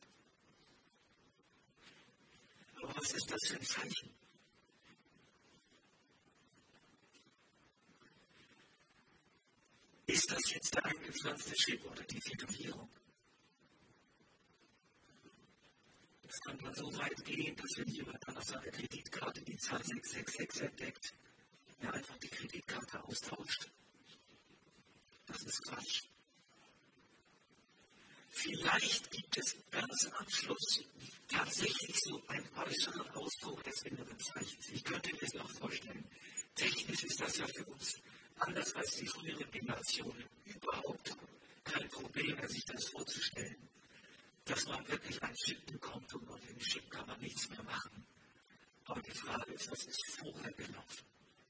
Aber was ist das für ein Zeichen? Ist das jetzt der eingepflanzte Chip oder die Tätowierung? Es kann dann so weit gehen, dass wenn jemand dann auf seiner Kreditkarte die Zahl 666 entdeckt, er einfach die Kreditkarte austauscht. Das ist Quatsch. Vielleicht gibt es ganz am Schluss tatsächlich so einen äußeren Ausdruck des inneren Zeichens. Ich könnte mir das noch vorstellen. Technisch ist das ja für uns anders als die früheren Generationen überhaupt kein Problem mehr, sich das vorzustellen, dass man wirklich einen Chip bekommt und mit dem Chip kann man nichts mehr machen. Aber die Frage ist, was ist vorher gelaufen?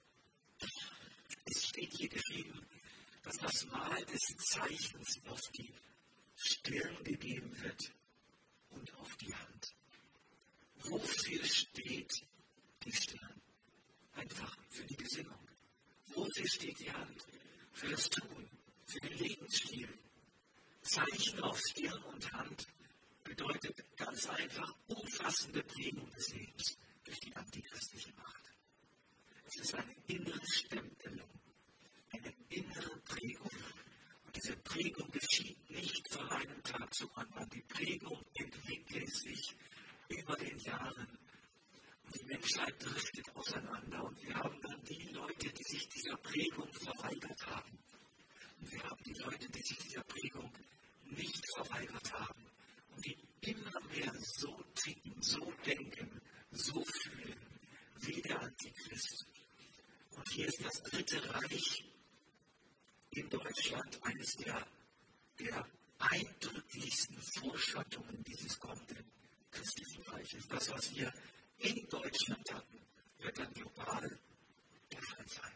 Es steht hier geschrieben, dass das Mal des Zeichens auf die Stirn gegeben wird und auf die Hand. Wofür steht die Stirn? Einfach für die Gesinnung. Wofür steht die Hand? Für das Tun, für den Lebensstil. Zeichen auf Stirn und Hand bedeutet ganz einfach umfassende Prägung des Lebens durch die antichristliche Macht. Es ist eine innere Stempelung, eine innere Prägung. Und diese Prägung geschieht nicht von einem Tag zum anderen. Die Prägung entwickelt sich über den Jahren. Und die Menschheit driftet auseinander. Und wir haben dann die Leute, die sich dieser Prägung verweigert haben. Und wir haben die Leute, die sich dieser Prägung nicht verweigert haben. Und die immer mehr so ticken, so denken, so fühlen, wie der Antichrist. Und hier ist das Dritte Reich in Deutschland eines der eindrücklichsten Vorschattungen dieses kommenden christlichen Reiches. Das, was wir in Deutschland hatten, wird dann global der Fall sein.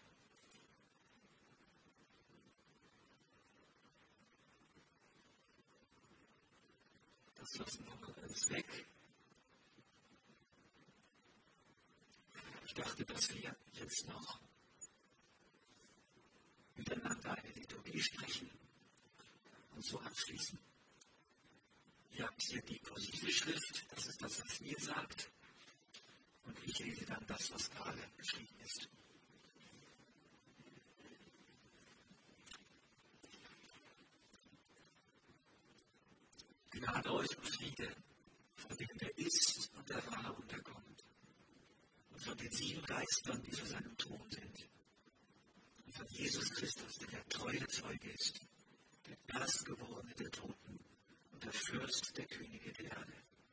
Das lassen wir mal alles weg. Ich dachte, dass wir jetzt noch miteinander eine Liturgie sprechen und so abschließen. Ihr habt hier die kursive Schrift, das ist das, was ihr sagt. Und ich lese dann das, was gerade geschrieben ist. Gnade euch und Friede, von dem der ist und der war und der kommt. Und von den 7 Geistern, die für seinen Thron sind. Und von Jesus Christus, der der treue Zeuge ist, der Erstgeborene der Toten und der Fürst der Könige der Erde.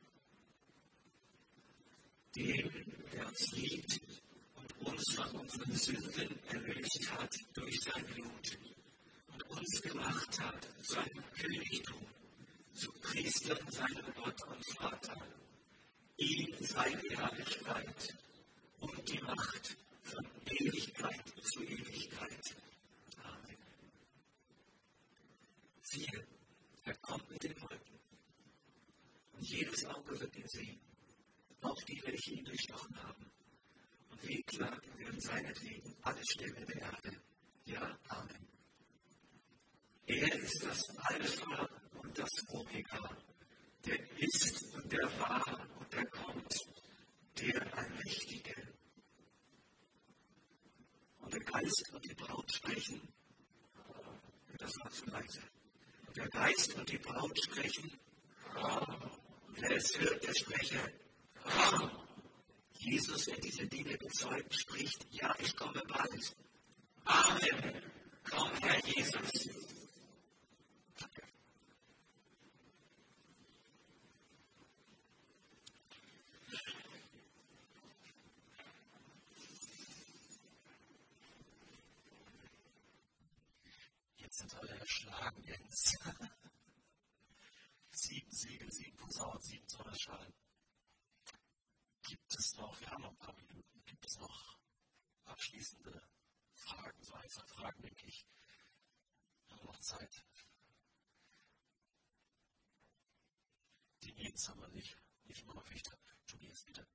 Dem, der uns liebt und uns von unseren Sünden erlöst hat durch sein Blut und uns gemacht hat zu seinem Königtum, zu Priestern seinem Gott und Vater. Ihm sei die Herrlichkeit und die Macht von Ewigkeit zu Ewigkeit. Amen. Siehe, er kommt mit den Wolken, und jedes Auge wird ihn sehen, auch die, welche ihn durchstochen haben. Und wehklagen werden seinetwegen alle Stämme der Erde. Ja, Amen. Er ist das Alpha und das Omega, der ist und der war und der kommt, der Allmächtige. Und der Geist und die Braut sprechen, das war zu leise. Und der Geist und die Braut sprechen, wer es hört, der spreche, Jesus, der diese Dinge bezeugt, spricht, ja, ich komme bald. Amen. Komm, Herr Jesus. Danke. Jetzt sind alle erschlagen, Jens. 7 Segel, 7 Posaunen, 7 Sonnenschalen. Gibt es noch, wir haben noch ein paar Minuten, gibt es noch abschließende Fragen, so einfache Fragen, denke ich. Wir haben noch Zeit. Die Jens haben wir nicht immer Wächter. Tobias, bitte.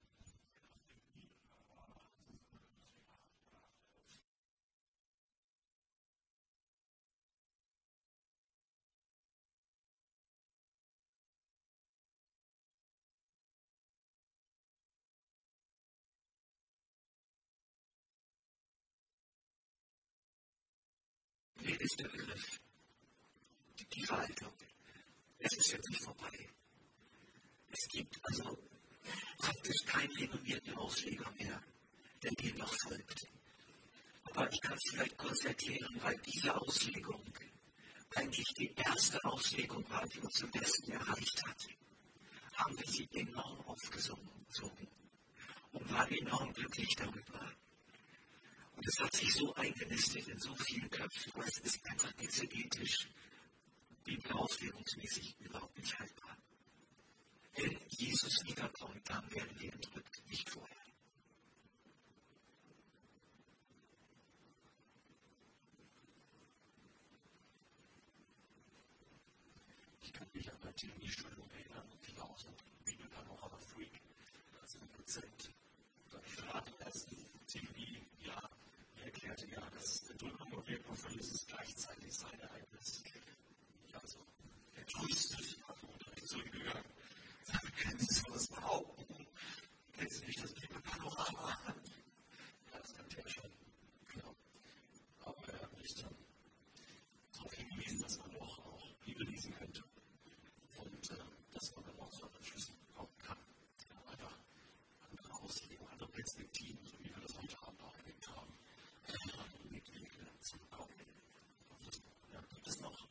Nee, ist der Begriff. Die Verhaltung. Es ist jetzt nicht vorbei. Es gibt also praktisch keinen renommierten Ausleger mehr, der dem noch folgt. Aber ich kann es vielleicht kurz erklären, weil diese Auslegung eigentlich die erste Auslegung war, die uns im Westen erreicht hat. Haben wir sie enorm aufgesogen und waren enorm glücklich darüber. Und es hat sich so eingenistet in so vielen Köpfen, aber es ist einfach exegetisch, bibelauslegungsmäßig überhaupt nicht haltbar. Wenn Jesus wiederkommt, dann werden wir entrückt, nicht vorher. Ich kann mich an meine Theologiestudium erinnern, ich war auch so ein Bibelpanorama-Freak, als ein Dozent. Dann gerade im ersten Theologie-Jahr erklärte, ja, dass Entrückung und Wirkung von Jesus gleichzeitig sein Ereignis. Ja, so entrüstet, und nicht zurückgegangen. Können Sie sowas behaupten? Kennen Sie nicht das Bibelpanorama? Ja, das kann ja schon. Genau. Aber er hat mich dann darauf hingewiesen, dass man auch Bibel lesen könnte. Und dass man dann auch zu anderen Schlüssen kommen kann. Ja, einfach andere Auslegungen, andere Perspektiven, so wie wir das heute Abend auch erlebt haben, Blickwinkel zu bekommen. Ja, gibt es noch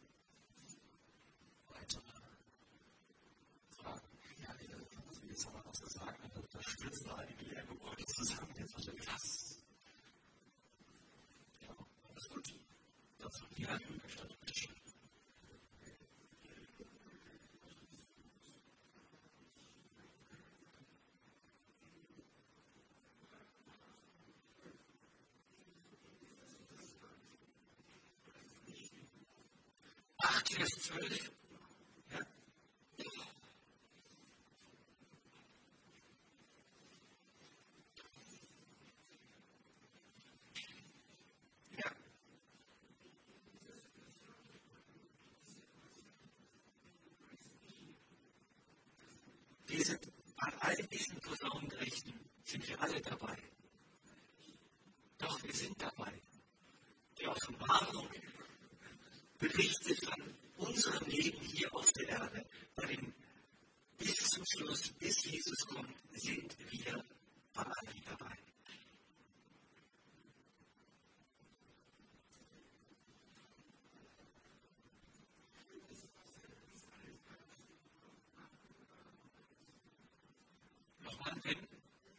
weitere Fragen? Ja, also jetzt haben wir was gesagt, da stürzen einige Lehrgebäude zusammen. Jetzt wahrscheinlich das. Ja, alles gut. Das wird die Haltung gestattet, bitteschön. Vers 12. Ja. Ja. wir sind bei all diesen Posaunengerichten, sind wir alle dabei. Doch wir sind dabei. Die Offenbarung berichtet von unserem Leben hier auf der Erde. Bei dem bis zum Schluss, bis Jesus kommt, sind wir bei allen dabei. Nochmal, wenn?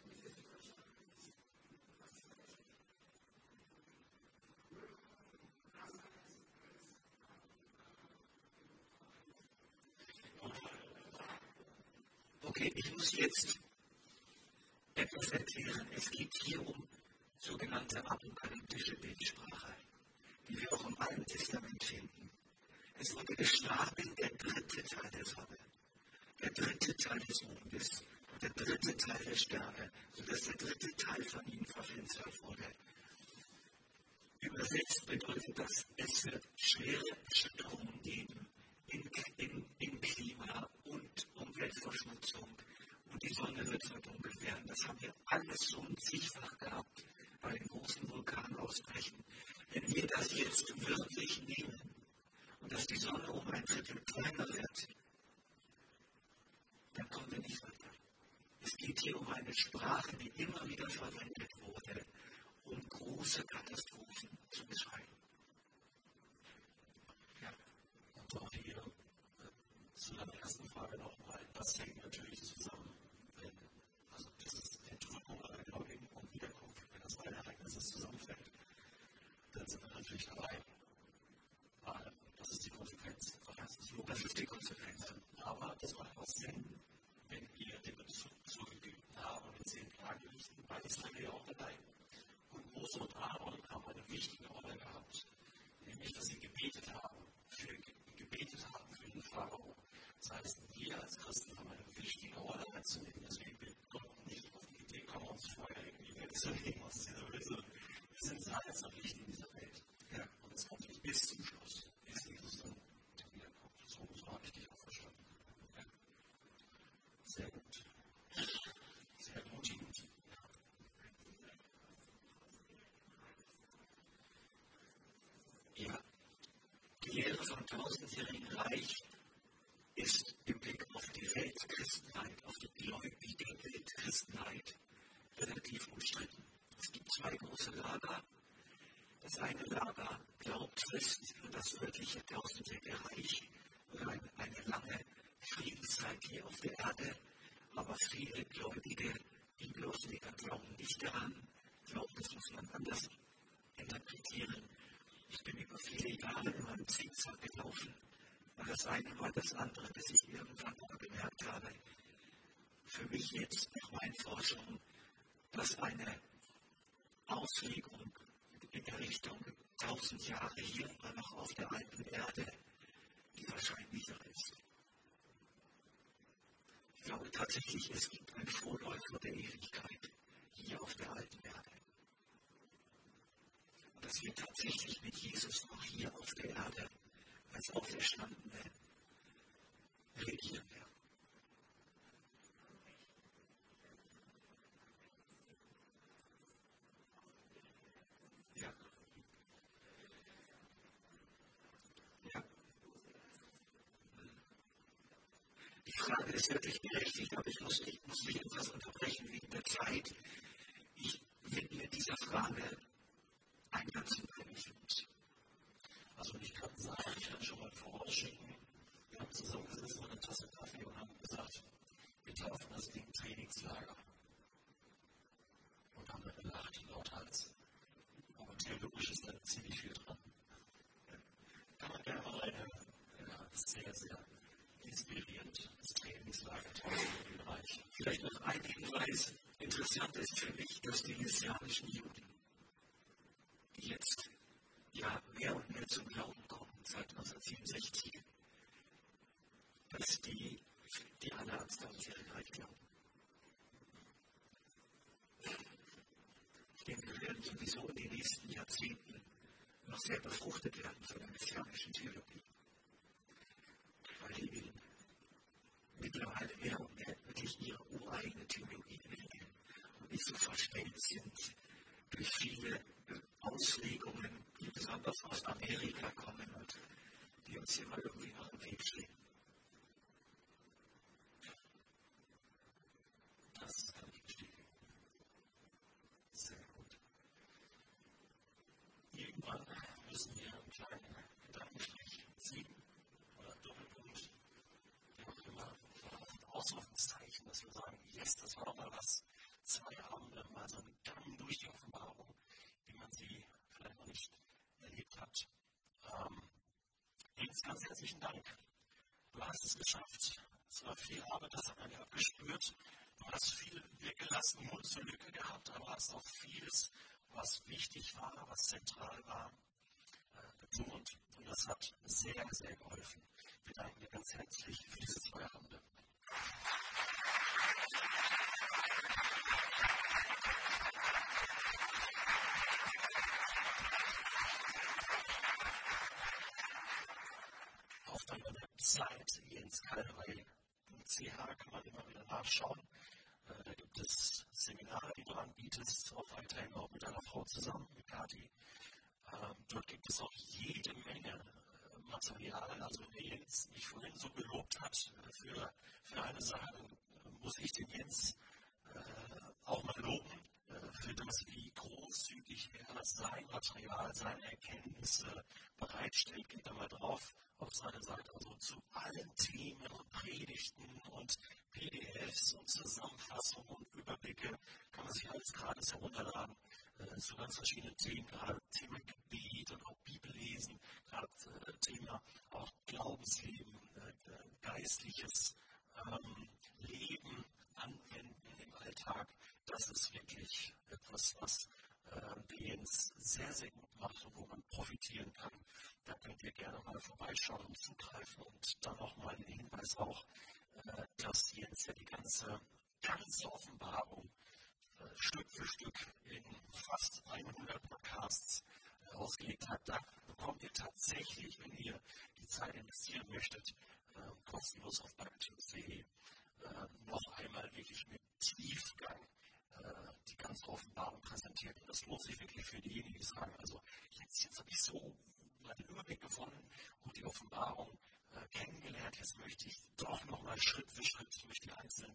Okay, ich muss jetzt etwas erklären. Es geht hier um sogenannte apokalyptische Bildsprache, die wir auch im Alten Testament finden. Es wurde geschlagen der dritte Teil der Sonne, der dritte Teil des Mondes, der dritte Teil der Sterne, sodass der dritte Teil von ihnen verfinstert wurde. Übersetzt bedeutet das, es wird schwere Erschütterungen geben im Klima und Umweltverschmutzung und die Sonne wird verdunkelt werden. Das haben wir alles schon zigfach gehabt bei den großen Vulkanausbrüchen. Wenn wir das jetzt wirklich nehmen und dass die Sonne um ein Drittel kleiner wird, dann kommen wir nicht weiter. Es geht hier um eine Sprache, die immer wieder verwendet wurde, um große Katastrophen zu beschreiben. Ja, und auch hier zu deiner ersten Frage nochmal, das hängt natürlich zusammen, wenn also dieses Entrückung aller Gläubigen und Wiederkunft, wenn das beide Ereignisse zusammenfällt, dann sind wir natürlich dabei. Weil das ist die Konsequenz. Das ist die Konsequenz. Aber das macht auch Sinn, wenn wir den Bezug zu Ägypten haben und den 10 Plagegerichten bei Israel auch dabei. Und Mose und Aaron haben eine wichtige Rolle gehabt, nämlich, dass sie gebetet haben für den Pharao. Das heißt, wir als Christen haben eine wichtige Rolle einzunehmen, deswegen will Gott nicht auf die Idee kommen, uns vorher irgendwie wegzunehmen aus dieser Welt. Wir sind Salz und Licht in dieser Welt. Ja. Und es kommt nicht bis zum Schluss, bis Jesus dann wiederkommt. So habe ich dich auch verstanden. Ja. Sehr gut. Sehr ermutigend. Ja, die Lehre vom tausendjährigen Reich ist im Blick auf die Weltchristenheit, auf die gläubige Weltchristenheit relativ umstritten. Es gibt 2 große Lager. Das eine Lager glaubt fest an das örtliche tausendjährige Reich oder eine lange Friedenszeit hier auf der Erde, aber viele gläubige Bibelausleger glauben nicht daran, glauben, das muss man anders interpretieren. Ich bin über viele Jahre immer im Zickzack gelaufen. War das eine, war das andere, bis ich irgendwann auch gemerkt habe, für mich jetzt nach meinen Forschungen, dass eine Auslegung in der Richtung 1000 Jahre hier immer noch auf der alten Erde die wahrscheinlichere ist. Ich glaube tatsächlich, es gibt einen Vorläufer der Ewigkeit hier auf der alten Erde. Und dass wir tatsächlich mit Jesus noch hier auf der Erde als Auferstandene regieren werden. Ja. Ja. Die Frage ist wirklich berechtigt, aber ich muss mich etwas unterbrechen wegen der Zeit. Ich widme dieser Frage einen ganzen Predigt. Also ich kann sagen, ich kann schon mal vorausschicken, wir haben zusammengesessen mit einer Tasse Kaffee und haben gesagt, wir taufen das Ding Trainingslager. Und haben dann gelacht, lauthals. Aber theologisch ist da ziemlich viel dran. Kann man gerne mal sehr, sehr inspirierend das Trainingslager taufen in dem Bereich. Vielleicht noch ein Hinweis. Interessant ist für mich, dass die messianischen Juden, die jetzt ja mehr und mehr zum Glauben kommen, seit 1967, dass die alle ans tausendjährige Reich glauben. Ich denke, wir werden sowieso in den nächsten Jahrzehnten noch sehr befruchtet werden von der messianischen Theologie. Weil die mittlerweile mehr und mehr wirklich die so verstellt sind durch viele Auslegungen, die besonders aus Amerika kommen und die uns immer irgendwie noch im Weg stehen. Das kann ich bestätigen. Sehr gut. Irgendwann müssen wir einen kleinen Gedankenstrich ziehen oder Doppelpunkt, wie auch immer, oder ein Ausrufungszeichen, dass wir sagen, yes, das war doch mal was. 2 Abende, mal so einen Gang durch die Offenbarung, wie man sie vielleicht noch nicht erlebt hat. Jens, ganz herzlichen Dank. Du hast es geschafft. Es war viel Arbeit, das hat man ja gespürt. Du hast viel weggelassen, Mund zur Lücke gehabt, aber hast auch vieles, was wichtig war, was zentral war, betont. Und das hat sehr, sehr geholfen. Wir danken dir ganz herzlich für diese 2 Abende. Auf deiner Website jenskalderei.ch kann man immer wieder nachschauen. Da gibt es Seminare, die du anbietest, auch weiterhin auch mit deiner Frau zusammen, mit Kathi. Dort gibt es auch jede Menge Material. Also wenn der Jens mich vorhin so gelobt hat für eine Sache, dann muss ich den Jens auch mal loben für das, wie großzügig er sein Material, seine Erkenntnisse bereitstellt. Geht da mal drauf auf seine Seite, also zu allen Themen und Predigten und PDFs und Zusammenfassungen und Überblicke kann man sich alles gratis herunterladen zu ganz verschiedenen Themen, gerade Thema Gebet und auch Bibellesen, gerade Thema auch Glaubensleben, geistliches Leben anwenden im Alltag. Das ist wirklich etwas, was der Jens sehr, sehr gut macht und wo man profitieren kann. Da könnt ihr gerne mal vorbeischauen und zugreifen und dann nochmal den Hinweis auch, dass Jens ja die ganze Offenbarung Stück für Stück in fast 100 Podcasts ausgelegt hat. Da bekommt ihr tatsächlich, wenn ihr die Zeit investieren möchtet, kostenlos auf bibletubes.de noch einmal wirklich mit Tiefgang die ganze Offenbarung präsentiert. Und das lohnt sich wirklich für diejenigen, die sagen, also jetzt habe ich so mal den Überblick gewonnen und die Offenbarung kennengelernt, jetzt möchte ich doch nochmal Schritt für Schritt durch die einzelnen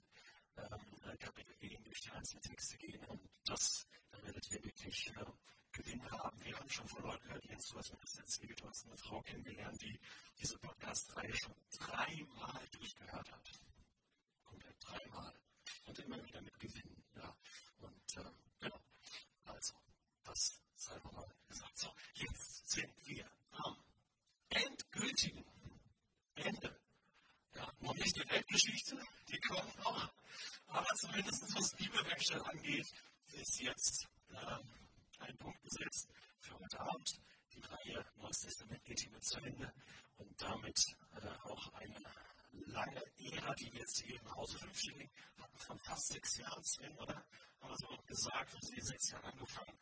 Kapitel gehen, durch die einzelnen Texte gehen. Und da werdet ihr wirklich Gewinn haben. Wir haben schon von Leuten gehört, Jens, du hast mir das erzählt, du hast eine Frau kennengelernt, die diese Podcast-Reihe schon 3-mal durchgehört hat. Komplett 3-mal. Und immer wieder mit Gewinn. Ja. Und genau. Also, das sei nochmal gesagt. So, jetzt sind wir am endgültigen Ende. Ja, noch nicht die Weltgeschichte, die kommt noch. Aber zumindest was Bibelwerkstatt angeht, ist jetzt ein Punkt gesetzt für heute Abend. Die Reihe Neues Testament geht hiermit zu Ende. Und damit auch eine lange Ära, die wir jetzt hier im Hause 5 hatten, von fast 6 Jahren, Sven, oder? Haben wir so gesagt, wir sind 6 Jahre angefangen.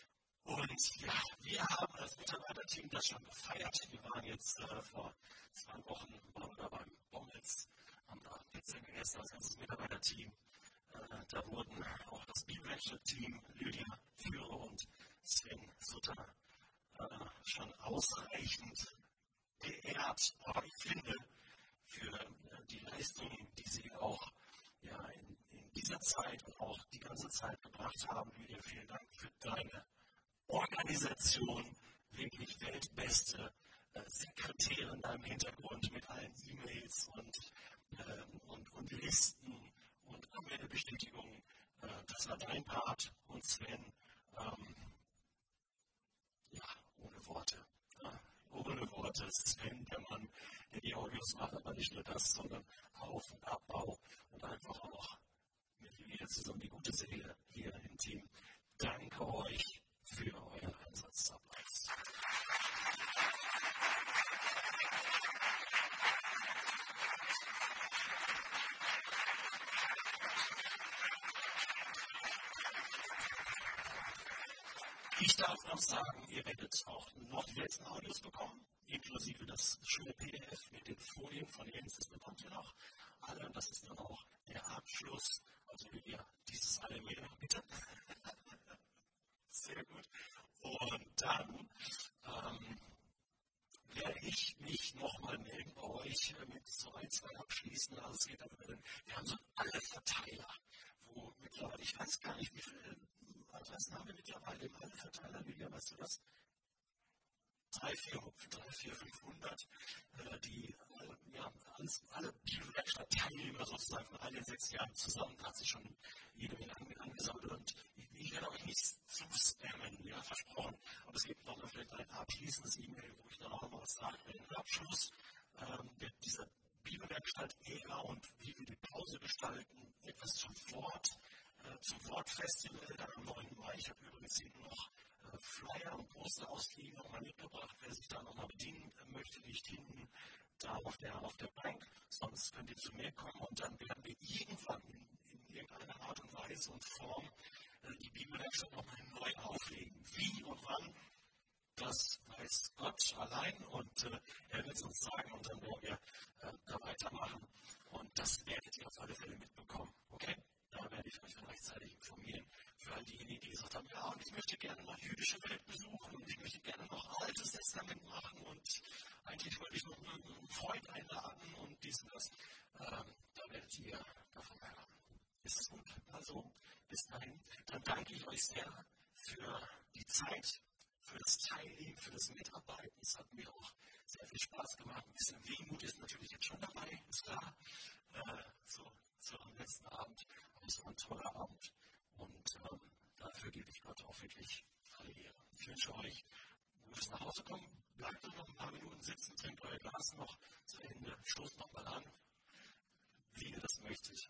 Und ja, wir haben als Mitarbeiterteam das schon gefeiert. Wir waren jetzt vor 2 Wochen waren wir beim Bommels, haben da Pizza gegessen als ganzes Mitarbeiterteam. Da wurden auch das Bibelwerkstatt-Team, Lydia Führer und Sven Sutter, schon ausreichend geehrt. Aber ich finde, für die Leistungen, die sie auch in dieser Zeit und auch die ganze Zeit gebracht haben, Lydia, vielen Dank für deine Organisation, wirklich weltbeste Sekretärin da im Hintergrund mit allen E-Mails und Listen und Anmeldebestätigungen. Das war dein Part. Und Sven, ohne Worte. Ohne Worte. Sven, der Mann, der die Audios macht, aber nicht nur das, sondern Auf- und Abbau und einfach auch mit Julia zusammen die gute Seele hier im Team. Danke euch für euren Einsatz. Applaus. Ich darf noch sagen, ihr werdet auch noch die letzten Audios bekommen, inklusive das schöne PDF mit den Folien von Jens, das bekommt ihr noch alle. Und das ist dann auch der Abschluss Also Lydia, dieses Halleluja, bitte. Sehr gut. Und dann werde ich mich nochmal melden bei euch mit so ein, zwei abschließenden. Also es geht dann über wir haben so alle Verteiler, wo mittlerweile, ich weiß gar nicht, wie viele Adressen haben wir mittlerweile im Alle-Verteiler, Lydia, weißt du das? 300, 500, die alle Bibelwerkstatt-Teilnehmer sozusagen von all den 6 Jahren zusammen, da hat sich schon jede Menge angesammelt und ich werde euch nicht zuspammen, ja, versprochen, aber es gibt noch mal vielleicht ein abschließendes E-Mail, wo ich dann auch noch was sage über den Abschluss dieser Bibelwerkstatt-Ära und wie wir die Pause gestalten, etwas zum Wortfestival dann am 9. Mai. Ich habe übrigens hinten noch Flyer und Poster ausliegen, nochmal mitgebracht. Wer sich da nochmal bedienen möchte, liegt hinten da auf der Bank. Sonst könnt ihr zu mir kommen und dann werden wir irgendwann in irgendeiner Art und Weise und Form die Bibelwerkstatt nochmal neu auflegen. Wie und wann, das weiß Gott allein und er wird es uns sagen und dann werden wir da weitermachen. Und das werdet ihr auf alle Fälle mitbekommen. Okay? Da werde ich euch dann rechtzeitig informieren. Für all diejenigen, die gesagt haben, ja, und ich möchte gerne noch jüdische Welt besuchen und ich möchte gerne noch Altes Testament machen und eigentlich wollte ich noch einen Freund einladen und dies und das. Da werdet ihr davon hören. Ist es gut? Also, bis dahin. Dann danke ich euch sehr für die Zeit, für das Teilnehmen, für das Mitarbeiten. Es hat mir auch sehr viel Spaß gemacht. Ein bisschen Wehmut ist natürlich jetzt schon dabei, ist klar. So am letzten Abend. Aber es war ein toller Abend. Und dafür gebe ich Gott auch wirklich alle Ehre. Ich wünsche euch gutes Nachhausekommen. Bleibt noch ein paar Minuten sitzen, trinkt euer Glas noch zu Ende, stoßt nochmal an, wie ihr das möchtet.